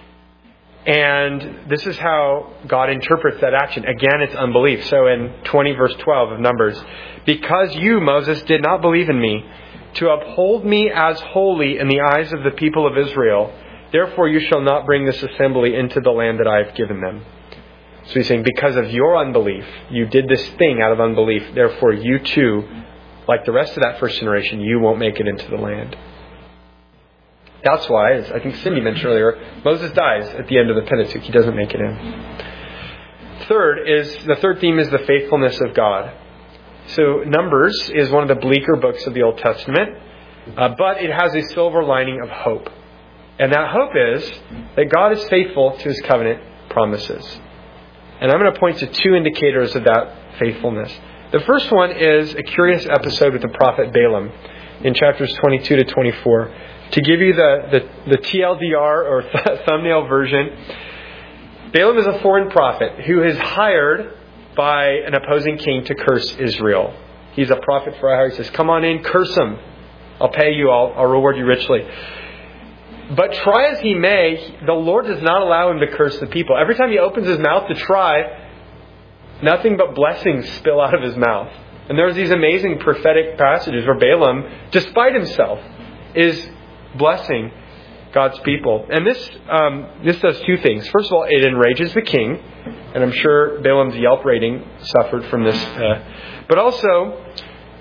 And this is how God interprets that action. Again, it's unbelief. So in twenty verse twelve of Numbers, because you, Moses, did not believe in me, to uphold me as holy in the eyes of the people of Israel, therefore you shall not bring this assembly into the land that I have given them. So he's saying, because of your unbelief, you did this thing out of unbelief, therefore you too, like the rest of that first generation, you won't make it into the land. That's why, as I think Cindy mentioned earlier, Moses dies at the end of the Pentateuch. He doesn't make it in. Third is, the third theme is the faithfulness of God. So Numbers is one of the bleaker books of the Old Testament, uh, but it has a silver lining of hope. And that hope is that God is faithful to his covenant promises. And I'm going to point to two indicators of that faithfulness. The first one is a curious episode with the prophet Balaam in chapters twenty-two to twenty-four. To give you the, the, the T L D R or th- thumbnail version, Balaam is a foreign prophet who is hired by an opposing king to curse Israel. He's a prophet for hire. He says, come on in, curse them. I'll pay you. I'll, I'll reward you richly. But try as he may, the Lord does not allow him to curse the people. Every time he opens his mouth to try, nothing but blessings spill out of his mouth. And there's these amazing prophetic passages where Balaam, despite himself, is blessing God's people. And this um, this does two things. First of all, it enrages the king. And I'm sure Balaam's Yelp rating suffered from this. Uh, but also, it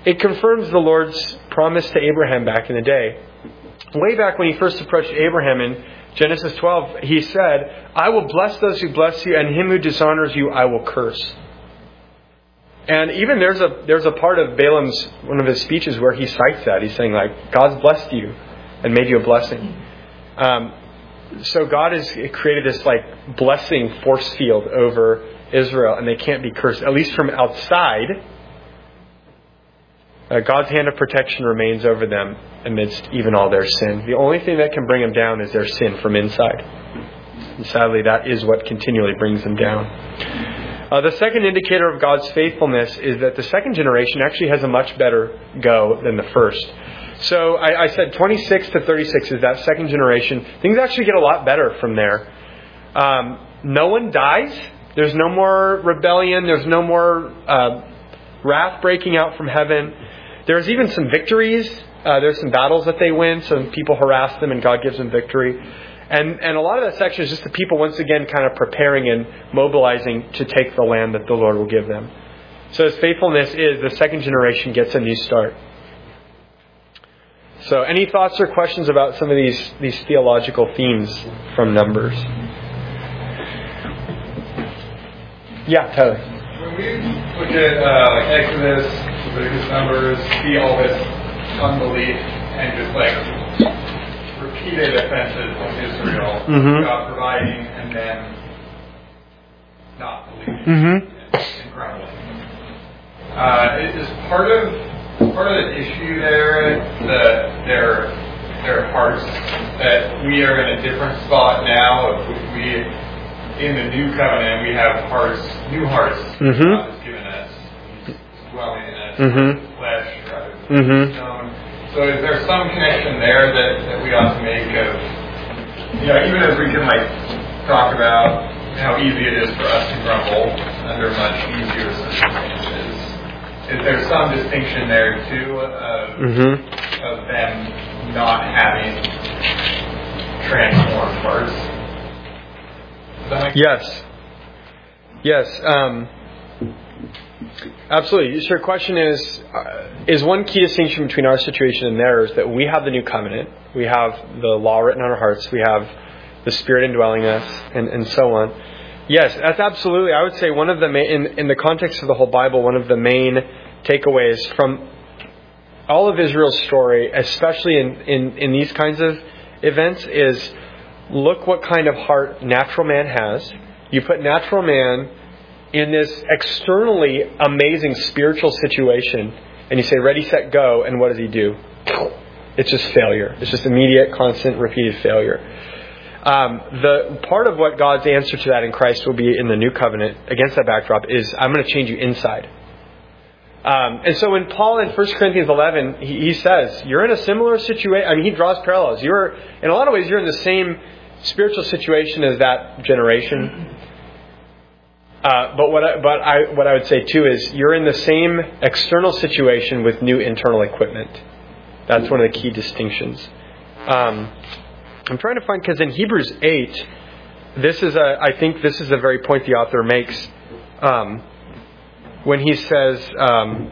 it confirms the Lord's promise to Abraham back in the day. Way back when he first approached Abraham in Genesis twelve, he said, I will bless those who bless you, and him who dishonors you I will curse. And even there's a there's a part of Balaam's, one of his speeches, where he cites that. He's saying, like, God's blessed you and made you a blessing. Um, so God has created this, like, blessing force field over Israel, and they can't be cursed, at least from outside. Uh, God's hand of protection remains over them amidst even all their sin. The only thing that can bring them down is their sin from inside. And sadly, that is what continually brings them down. Uh, the second indicator of God's faithfulness is that the second generation actually has a much better go than the first. So I, I said twenty-six to thirty-six is that second generation. Things actually get a lot better from there. Um, no one dies. There's no more rebellion. There's no more uh, wrath breaking out from heaven. There's even some victories. Uh, there's some battles that they win. Some people harass them and God gives them victory. And and a lot of that section is just the people once again kind of preparing and mobilizing to take the land that the Lord will give them. So His faithfulness is the second generation gets a new start. So any thoughts or questions about some of these, these theological themes from Numbers? Yeah, Tyler. When we look at uh, like Exodus, Leviticus, Numbers, see all this unbelief and just like repeated offenses of Israel, Mm-hmm. God providing and then not believing. Mm-hmm. It's incredible. Uh, is part of part of the issue there the their their hearts, that we are in a different spot now. If we in the new covenant we have hearts, new hearts. Mm-hmm. God has given us, He's dwelling in us, Mm-hmm. flesh rather than Mm-hmm. stone. So is there some connection there that, that we ought to make of, you know, even as we can like talk about how easy it is for us to grumble under much easier circumstances, is there some distinction there too of, Mm-hmm. of them not having transformed hearts? Does that make Yes. Yes. Um, absolutely. So your question is, uh, is one key distinction between our situation and theirs that we have the new covenant, we have the law written on our hearts, we have the Spirit indwelling us, and, and so on. Yes, that's absolutely, I would say one of the main, in, in the context of the whole Bible, one of the main takeaways from all of Israel's story, especially in, in, in these kinds of events, is look what kind of heart natural man has. You put natural man in this externally amazing spiritual situation, and you say, ready, set, go, and what does he do? It's just failure. It's just immediate, constant, repeated failure. Um, the part of what God's answer to that in Christ will be in the new covenant, against that backdrop, is I'm going to change you inside. Um, and so when Paul in First Corinthians eleven, he, he says, you're in a similar situation. I mean, he draws parallels. You're, in a lot of ways, you're in the same spiritual situation as that generation. Uh, but what I, but I what I would say too is you're in the same external situation with new internal equipment. That's one of the key distinctions. Um, I'm trying to find, because in Hebrews eight, this is a I think this is a very point the author makes um, when he says um,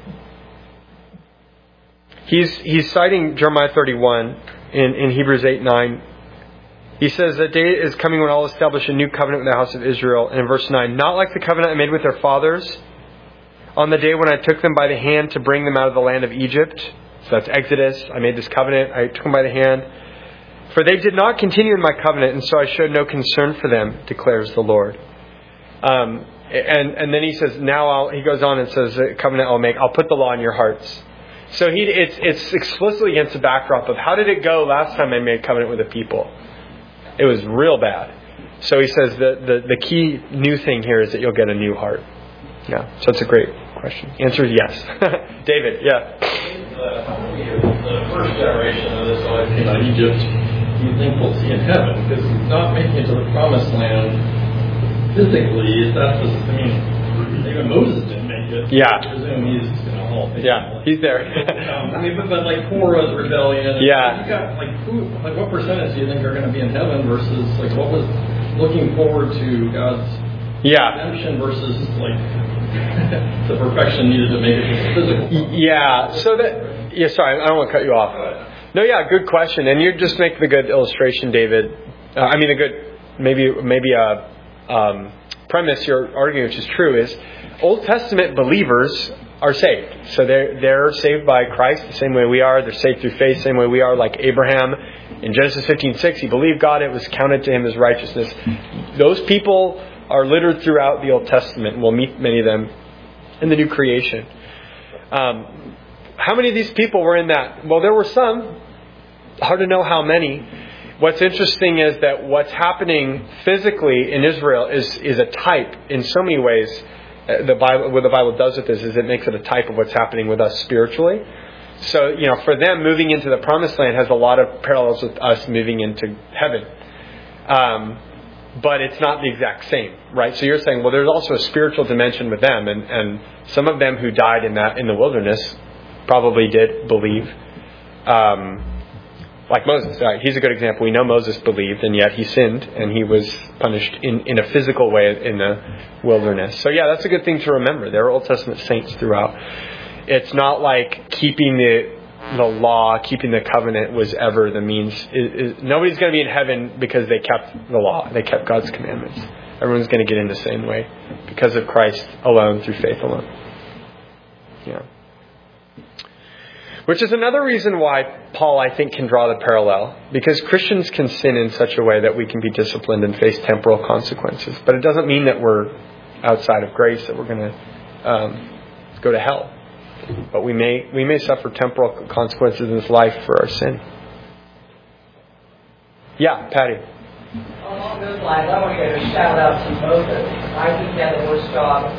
he's he's citing Jeremiah thirty-one in, in Hebrews eight nine. He says, the day is coming when I'll establish a new covenant with the house of Israel. And in verse nine, not like the covenant I made with their fathers on the day when I took them by the hand to bring them out of the land of Egypt. So that's Exodus. I made this covenant. I took them by the hand. For they did not continue in my covenant, and so I showed no concern for them, declares the Lord. Um, and, and then he says, now I'll, he goes on and says, the covenant I'll make, I'll put the law in your hearts. So he, it's, it's explicitly against the backdrop of how did it go last time I made covenant with the people? It was real bad. So he says that the, the key new thing here is that you'll get a new heart. Yeah, so it's a great question. Answer is yes. David, yeah. The, the first generation of this life came out of Egypt, you think we'll see in heaven, because he's not making it to the promised land physically. That's just, I mean, even Moses didn't make it. Yeah. I presume he's, you know, all Yeah, he's there. um, I mean, but, but like Korah's rebellion. Yeah. You got, like, who, like, what percentage do you think are going to be in heaven versus, like, what was looking forward to God's Yeah. redemption versus, like, the perfection needed to make it physical. Yeah. So that. Yeah. Sorry, I don't want to cut you off. No. Yeah. Good question. And you just make the good illustration, David. Uh, I mean, a good maybe maybe a um, premise you're arguing, which is true, is Old Testament believers are saved. So they're they're saved by Christ the same way we are. They're saved through faith the same way we are. Like Abraham in Genesis fifteen six, he believed God; it was counted to him as righteousness. Those people are littered throughout the Old Testament, and we'll meet many of them in the new creation. Um, how many of these people were in that? Well, there were some. Hard to know how many. What's interesting is that what's happening physically in Israel is is a type in so many ways. The Bible, what the Bible does with this is it makes it a type of what's happening with us spiritually. So, you know, for them, moving into the Promised Land has a lot of parallels with us moving into heaven. Um, but it's not the exact same, right? So you're saying, well, there's also a spiritual dimension with them, and, and some of them who died in that in the wilderness probably did believe. Um, like Moses, right? He's a good example. We know Moses believed, and yet he sinned, and he was punished in, in a physical way in the wilderness. So yeah, that's a good thing to remember. There are Old Testament saints throughout. It's not like keeping the the law, keeping the covenant was ever the means. It, it, nobody's going to be in heaven because they kept the law. They kept God's commandments. Everyone's going to get in the same way because of Christ alone, through faith alone. Yeah. Which is another reason why Paul, I think, can draw the parallel. Because Christians can sin in such a way that we can be disciplined and face temporal consequences. But it doesn't mean that we're outside of grace, that we're going to um, go to hell. But we may we may suffer temporal consequences in this life for our sin. Yeah, Patty. Along those lines, I want to give a shout out to Moses. I think he had the worst job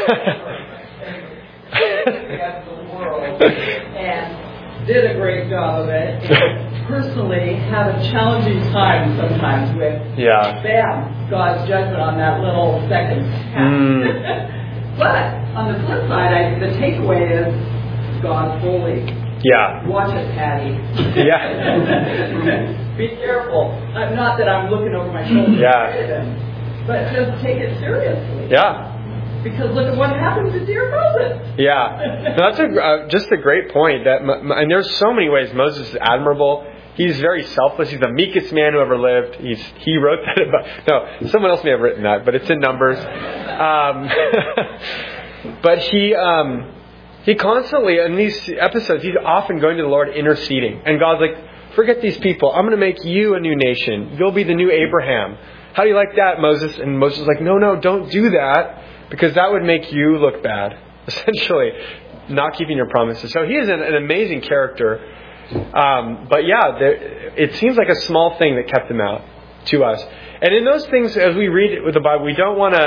in the world and did a great job of it. And personally, had a challenging time sometimes with yeah. bam, God's judgment on that little second half. Mm. But on the flip side, I, the takeaway is God's holy. Yeah. Watch it, Patty. Yeah. Be careful. Uh, not that I'm looking over my shoulder. Yeah. But just take it seriously. Yeah. Because look at what happened to dear Moses. Yeah. No, that's a, uh, just a great point. That, and there's so many ways Moses is admirable. He's very selfless. He's the meekest man who ever lived. He's he wrote that about. No, someone else may have written that, but it's in Numbers. Um, but he um, he constantly in these episodes, he's often going to the Lord interceding, and God's like, "Forget these people. I'm going to make you a new nation. You'll be the new Abraham. How do you like that, Moses?" And Moses is like, "No, no, don't do that, because that would make you look bad." Essentially, not keeping your promises. So he is an, an amazing character. Um, but yeah, there, it seems like a small thing that kept him out to us. And in those things, as we read it with the Bible, we don't want to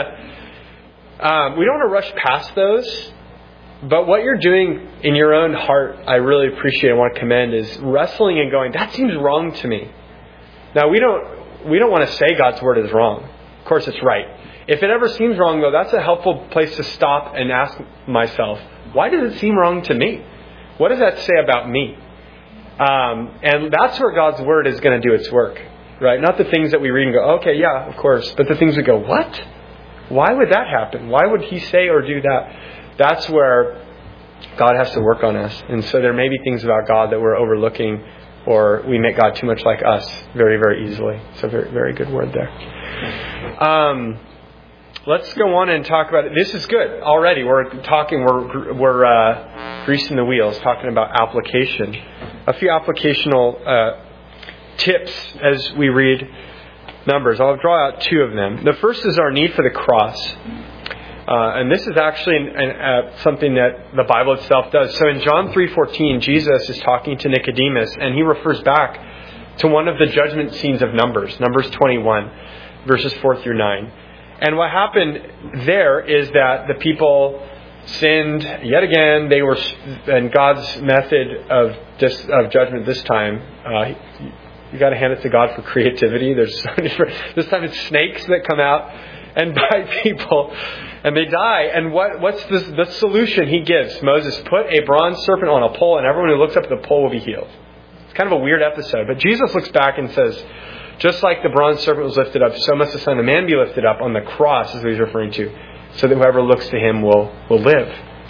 um, we don't want to rush past those. But what you're doing in your own heart, I really appreciate and want to commend, is wrestling and going, that seems wrong to me. Now we don't we don't want to say God's word is wrong. Of course, it's right. If it ever seems wrong, though, that's a helpful place to stop and ask myself, why does it seem wrong to me? What does that say about me? Um, and that's where God's word is going to do its work, right? Not the things that we read and go, okay, yeah, of course. But the things we go, what? Why would that happen? Why would he say or do that? That's where God has to work on us. And so there may be things about God that we're overlooking, or we make God too much like us very, very easily. So very, very good word there. Um, let's go on and talk about it. This is good already. We're talking, we're, we're uh, greasing the wheels, talking about application. A few applicational uh, tips as we read Numbers. I'll draw out two of them. The first is our need for the cross. Uh, and this is actually an, an, uh, something that the Bible itself does. So in John three fourteen, Jesus is talking to Nicodemus, and he refers back to one of the judgment scenes of Numbers, Numbers twenty-one, verses four through nine. And what happened there is that the people sinned yet again. They were, and God's method of dis, of judgment this time, uh, you, you got to hand it to God for creativity. There's so different. This time it's snakes that come out and bite people, and they die. And what what's the, the solution he gives? Moses, put a bronze serpent on a pole, and everyone who looks up at the pole will be healed. It's kind of a weird episode, but Jesus looks back and says, just like the bronze serpent was lifted up, so must the Son of Man be lifted up on the cross, is what he's referring to, so that whoever looks to him will, will live.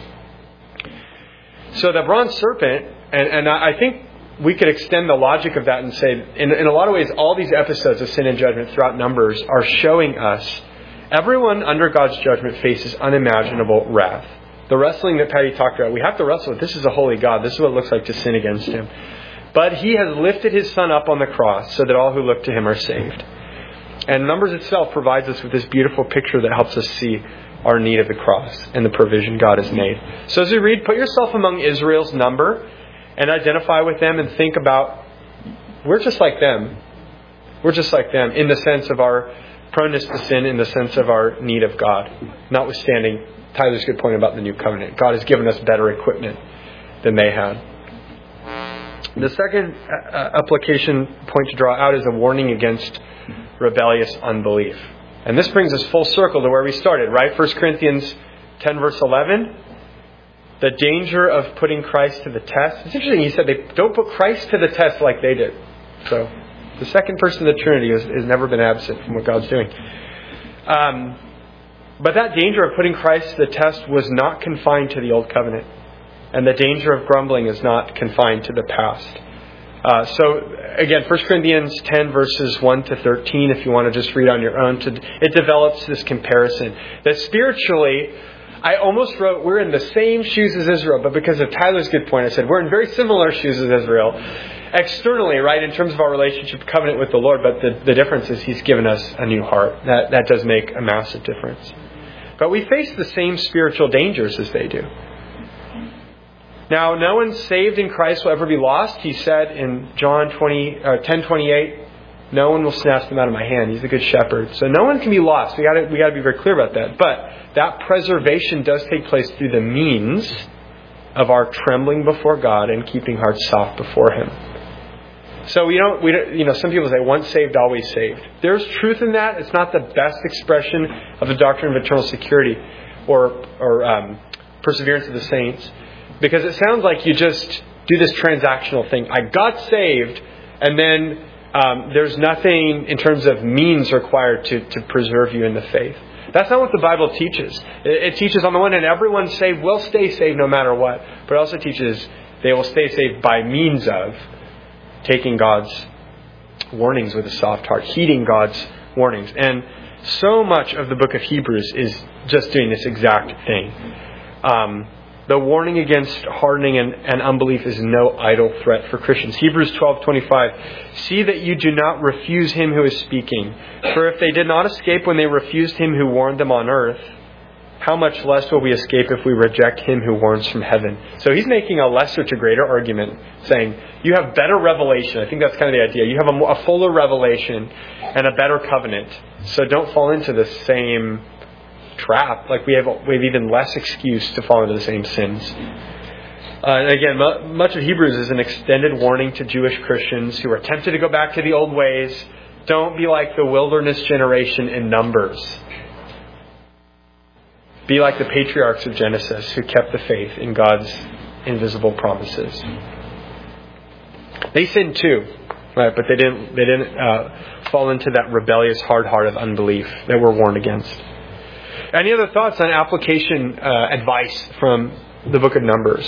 So the bronze serpent, and, and I think we could extend the logic of that and say, in, in a lot of ways, all these episodes of sin and judgment throughout Numbers are showing us everyone under God's judgment faces unimaginable wrath. The wrestling that Patty talked about, we have to wrestle with. This is a holy God. This is what it looks like to sin against him. But he has lifted his Son up on the cross so that all who look to him are saved. And Numbers itself provides us with this beautiful picture that helps us see our need of the cross and the provision God has made. So as we read, put yourself among Israel's number and identify with them and think about, we're just like them. We're just like them in the sense of our proneness to sin, in the sense of our need of God. Notwithstanding Tyler's good point about the new covenant. God has given us better equipment than they had. The second uh, application point to draw out is a warning against rebellious unbelief. And this brings us full circle to where we started, right? First Corinthians ten verse eleven. The danger of putting Christ to the test. It's interesting, he said they don't put Christ to the test like they did. So the second person of the Trinity has, has never been absent from what God's doing. Um, but that danger of putting Christ to the test was not confined to the Old Covenant. And the danger of grumbling is not confined to the past. Uh, so, again, First Corinthians ten verses one to thirteen, if you want to just read on your own, to, it develops this comparison. That spiritually, I almost wrote, we're in the same shoes as Israel, but because of Tyler's good point, I said, we're in very similar shoes as Israel. Externally, right, in terms of our relationship covenant with the Lord, but the, the difference is He's given us a new heart. That, that does make a massive difference. But we face the same spiritual dangers as they do. Now, no one saved in Christ will ever be lost. He said in John twenty, uh, ten twenty-eight, no one will snatch them out of my hand. He's a good shepherd. So no one can be lost. We got to we got to be very clear about that. But that preservation does take place through the means of our trembling before God and keeping hearts soft before Him. So we don't, we don't, you know, some people say once saved, always saved. There's truth in that. It's not the best expression of the doctrine of eternal security or or um, perseverance of the saints. Because it sounds like you just do this transactional thing. I got saved, and then um, there's nothing in terms of means required to, to preserve you in the faith. That's not what the Bible teaches. It, it teaches, on the one hand, everyone saved will stay saved no matter what. But it also teaches they will stay saved by means of taking God's warnings with a soft heart, heeding God's warnings. And so much of the book of Hebrews is just doing this exact thing. Um... The warning against hardening and, and unbelief is no idle threat for Christians. Hebrews twelve twenty-five. See that you do not refuse him who is speaking. For if they did not escape when they refused him who warned them on earth, how much less will we escape if we reject him who warns from heaven? So he's making a lesser to greater argument, saying you have better revelation. I think that's kind of the idea. You have a, a fuller revelation and a better covenant. So don't fall into the same trap. Like we have, we have even less excuse to fall into the same sins. Uh, and again, m- much of Hebrews is an extended warning to Jewish Christians who are tempted to go back to the old ways. Don't be like the wilderness generation in Numbers. Be like the patriarchs of Genesis who kept the faith in God's invisible promises. They sinned too, right? But they didn't. They didn't uh, fall into that rebellious hard heart of unbelief that we're warned against. Any other thoughts on application uh, advice from the book of Numbers?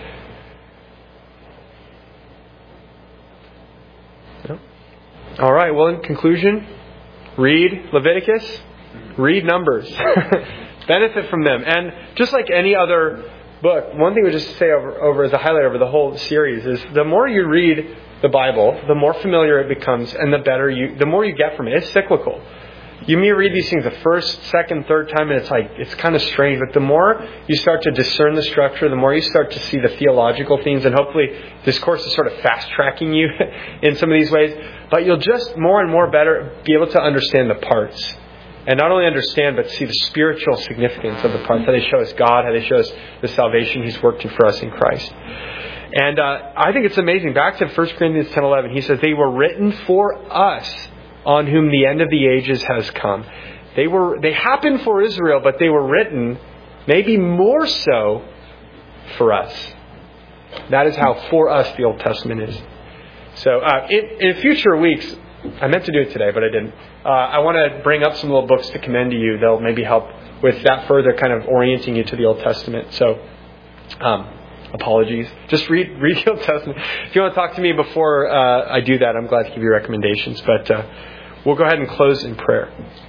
No? All right. Well, in conclusion, read Leviticus, read Numbers, benefit from them, and just like any other book, one thing we just say over, over as a highlight over the whole series is the more you read the Bible, the more familiar it becomes, and the better you, the more you get from it. It's cyclical. You may read these things the first, second, third time, and it's like, it's kind of strange. But the more you start to discern the structure, the more you start to see the theological themes. And hopefully this course is sort of fast-tracking you in some of these ways. But you'll just more and more better be able to understand the parts. And not only understand, but see the spiritual significance of the parts. How they show us God, how they show us the salvation He's worked for us in Christ. And uh, I think it's amazing. Back to First Corinthians ten eleven, he says, they were written for us, on whom the end of the ages has come. They were they happened for Israel, but they were written maybe more so for us. That is how for us the Old Testament is. So uh, in, in future weeks, I meant to do it today, but I didn't. Uh, I want to bring up some little books to commend to you. They'll maybe help with that further kind of orienting you to the Old Testament. So, um, apologies. Just read read the Old Testament. If you want to talk to me before uh, I do that, I'm glad to give you recommendations. But uh, we'll go ahead and close in prayer.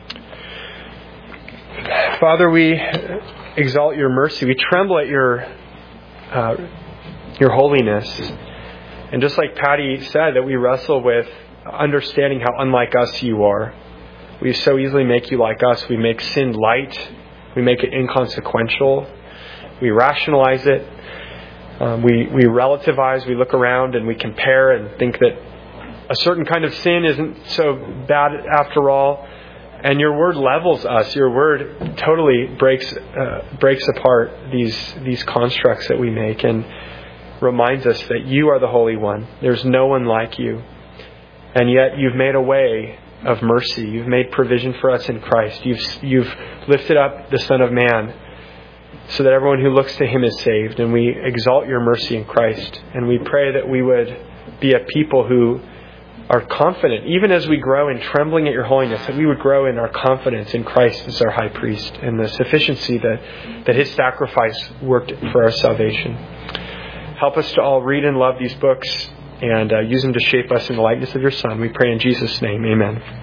Father, we exalt your mercy. We tremble at your uh, your holiness. And just like Patty said, that we wrestle with understanding how unlike us you are. We so easily make you like us. We make sin light. We make it inconsequential. We rationalize it. Um, we, we relativize. We look around and we compare and think that a certain kind of sin isn't so bad after all. And your word levels us. Your word totally breaks uh, breaks apart these these constructs that we make and reminds us that you are the Holy One. There's no one like you. And yet you've made a way of mercy. You've made provision for us in Christ. You've you've lifted up the Son of Man so that everyone who looks to him is saved. And we exalt your mercy in Christ. And we pray that we would be a people who are confident, even as we grow in trembling at your holiness, that we would grow in our confidence in Christ as our high priest and the sufficiency that, that his sacrifice worked for our salvation. Help us to all read and love these books and uh, use them to shape us in the likeness of your Son. We pray in Jesus' name. Amen.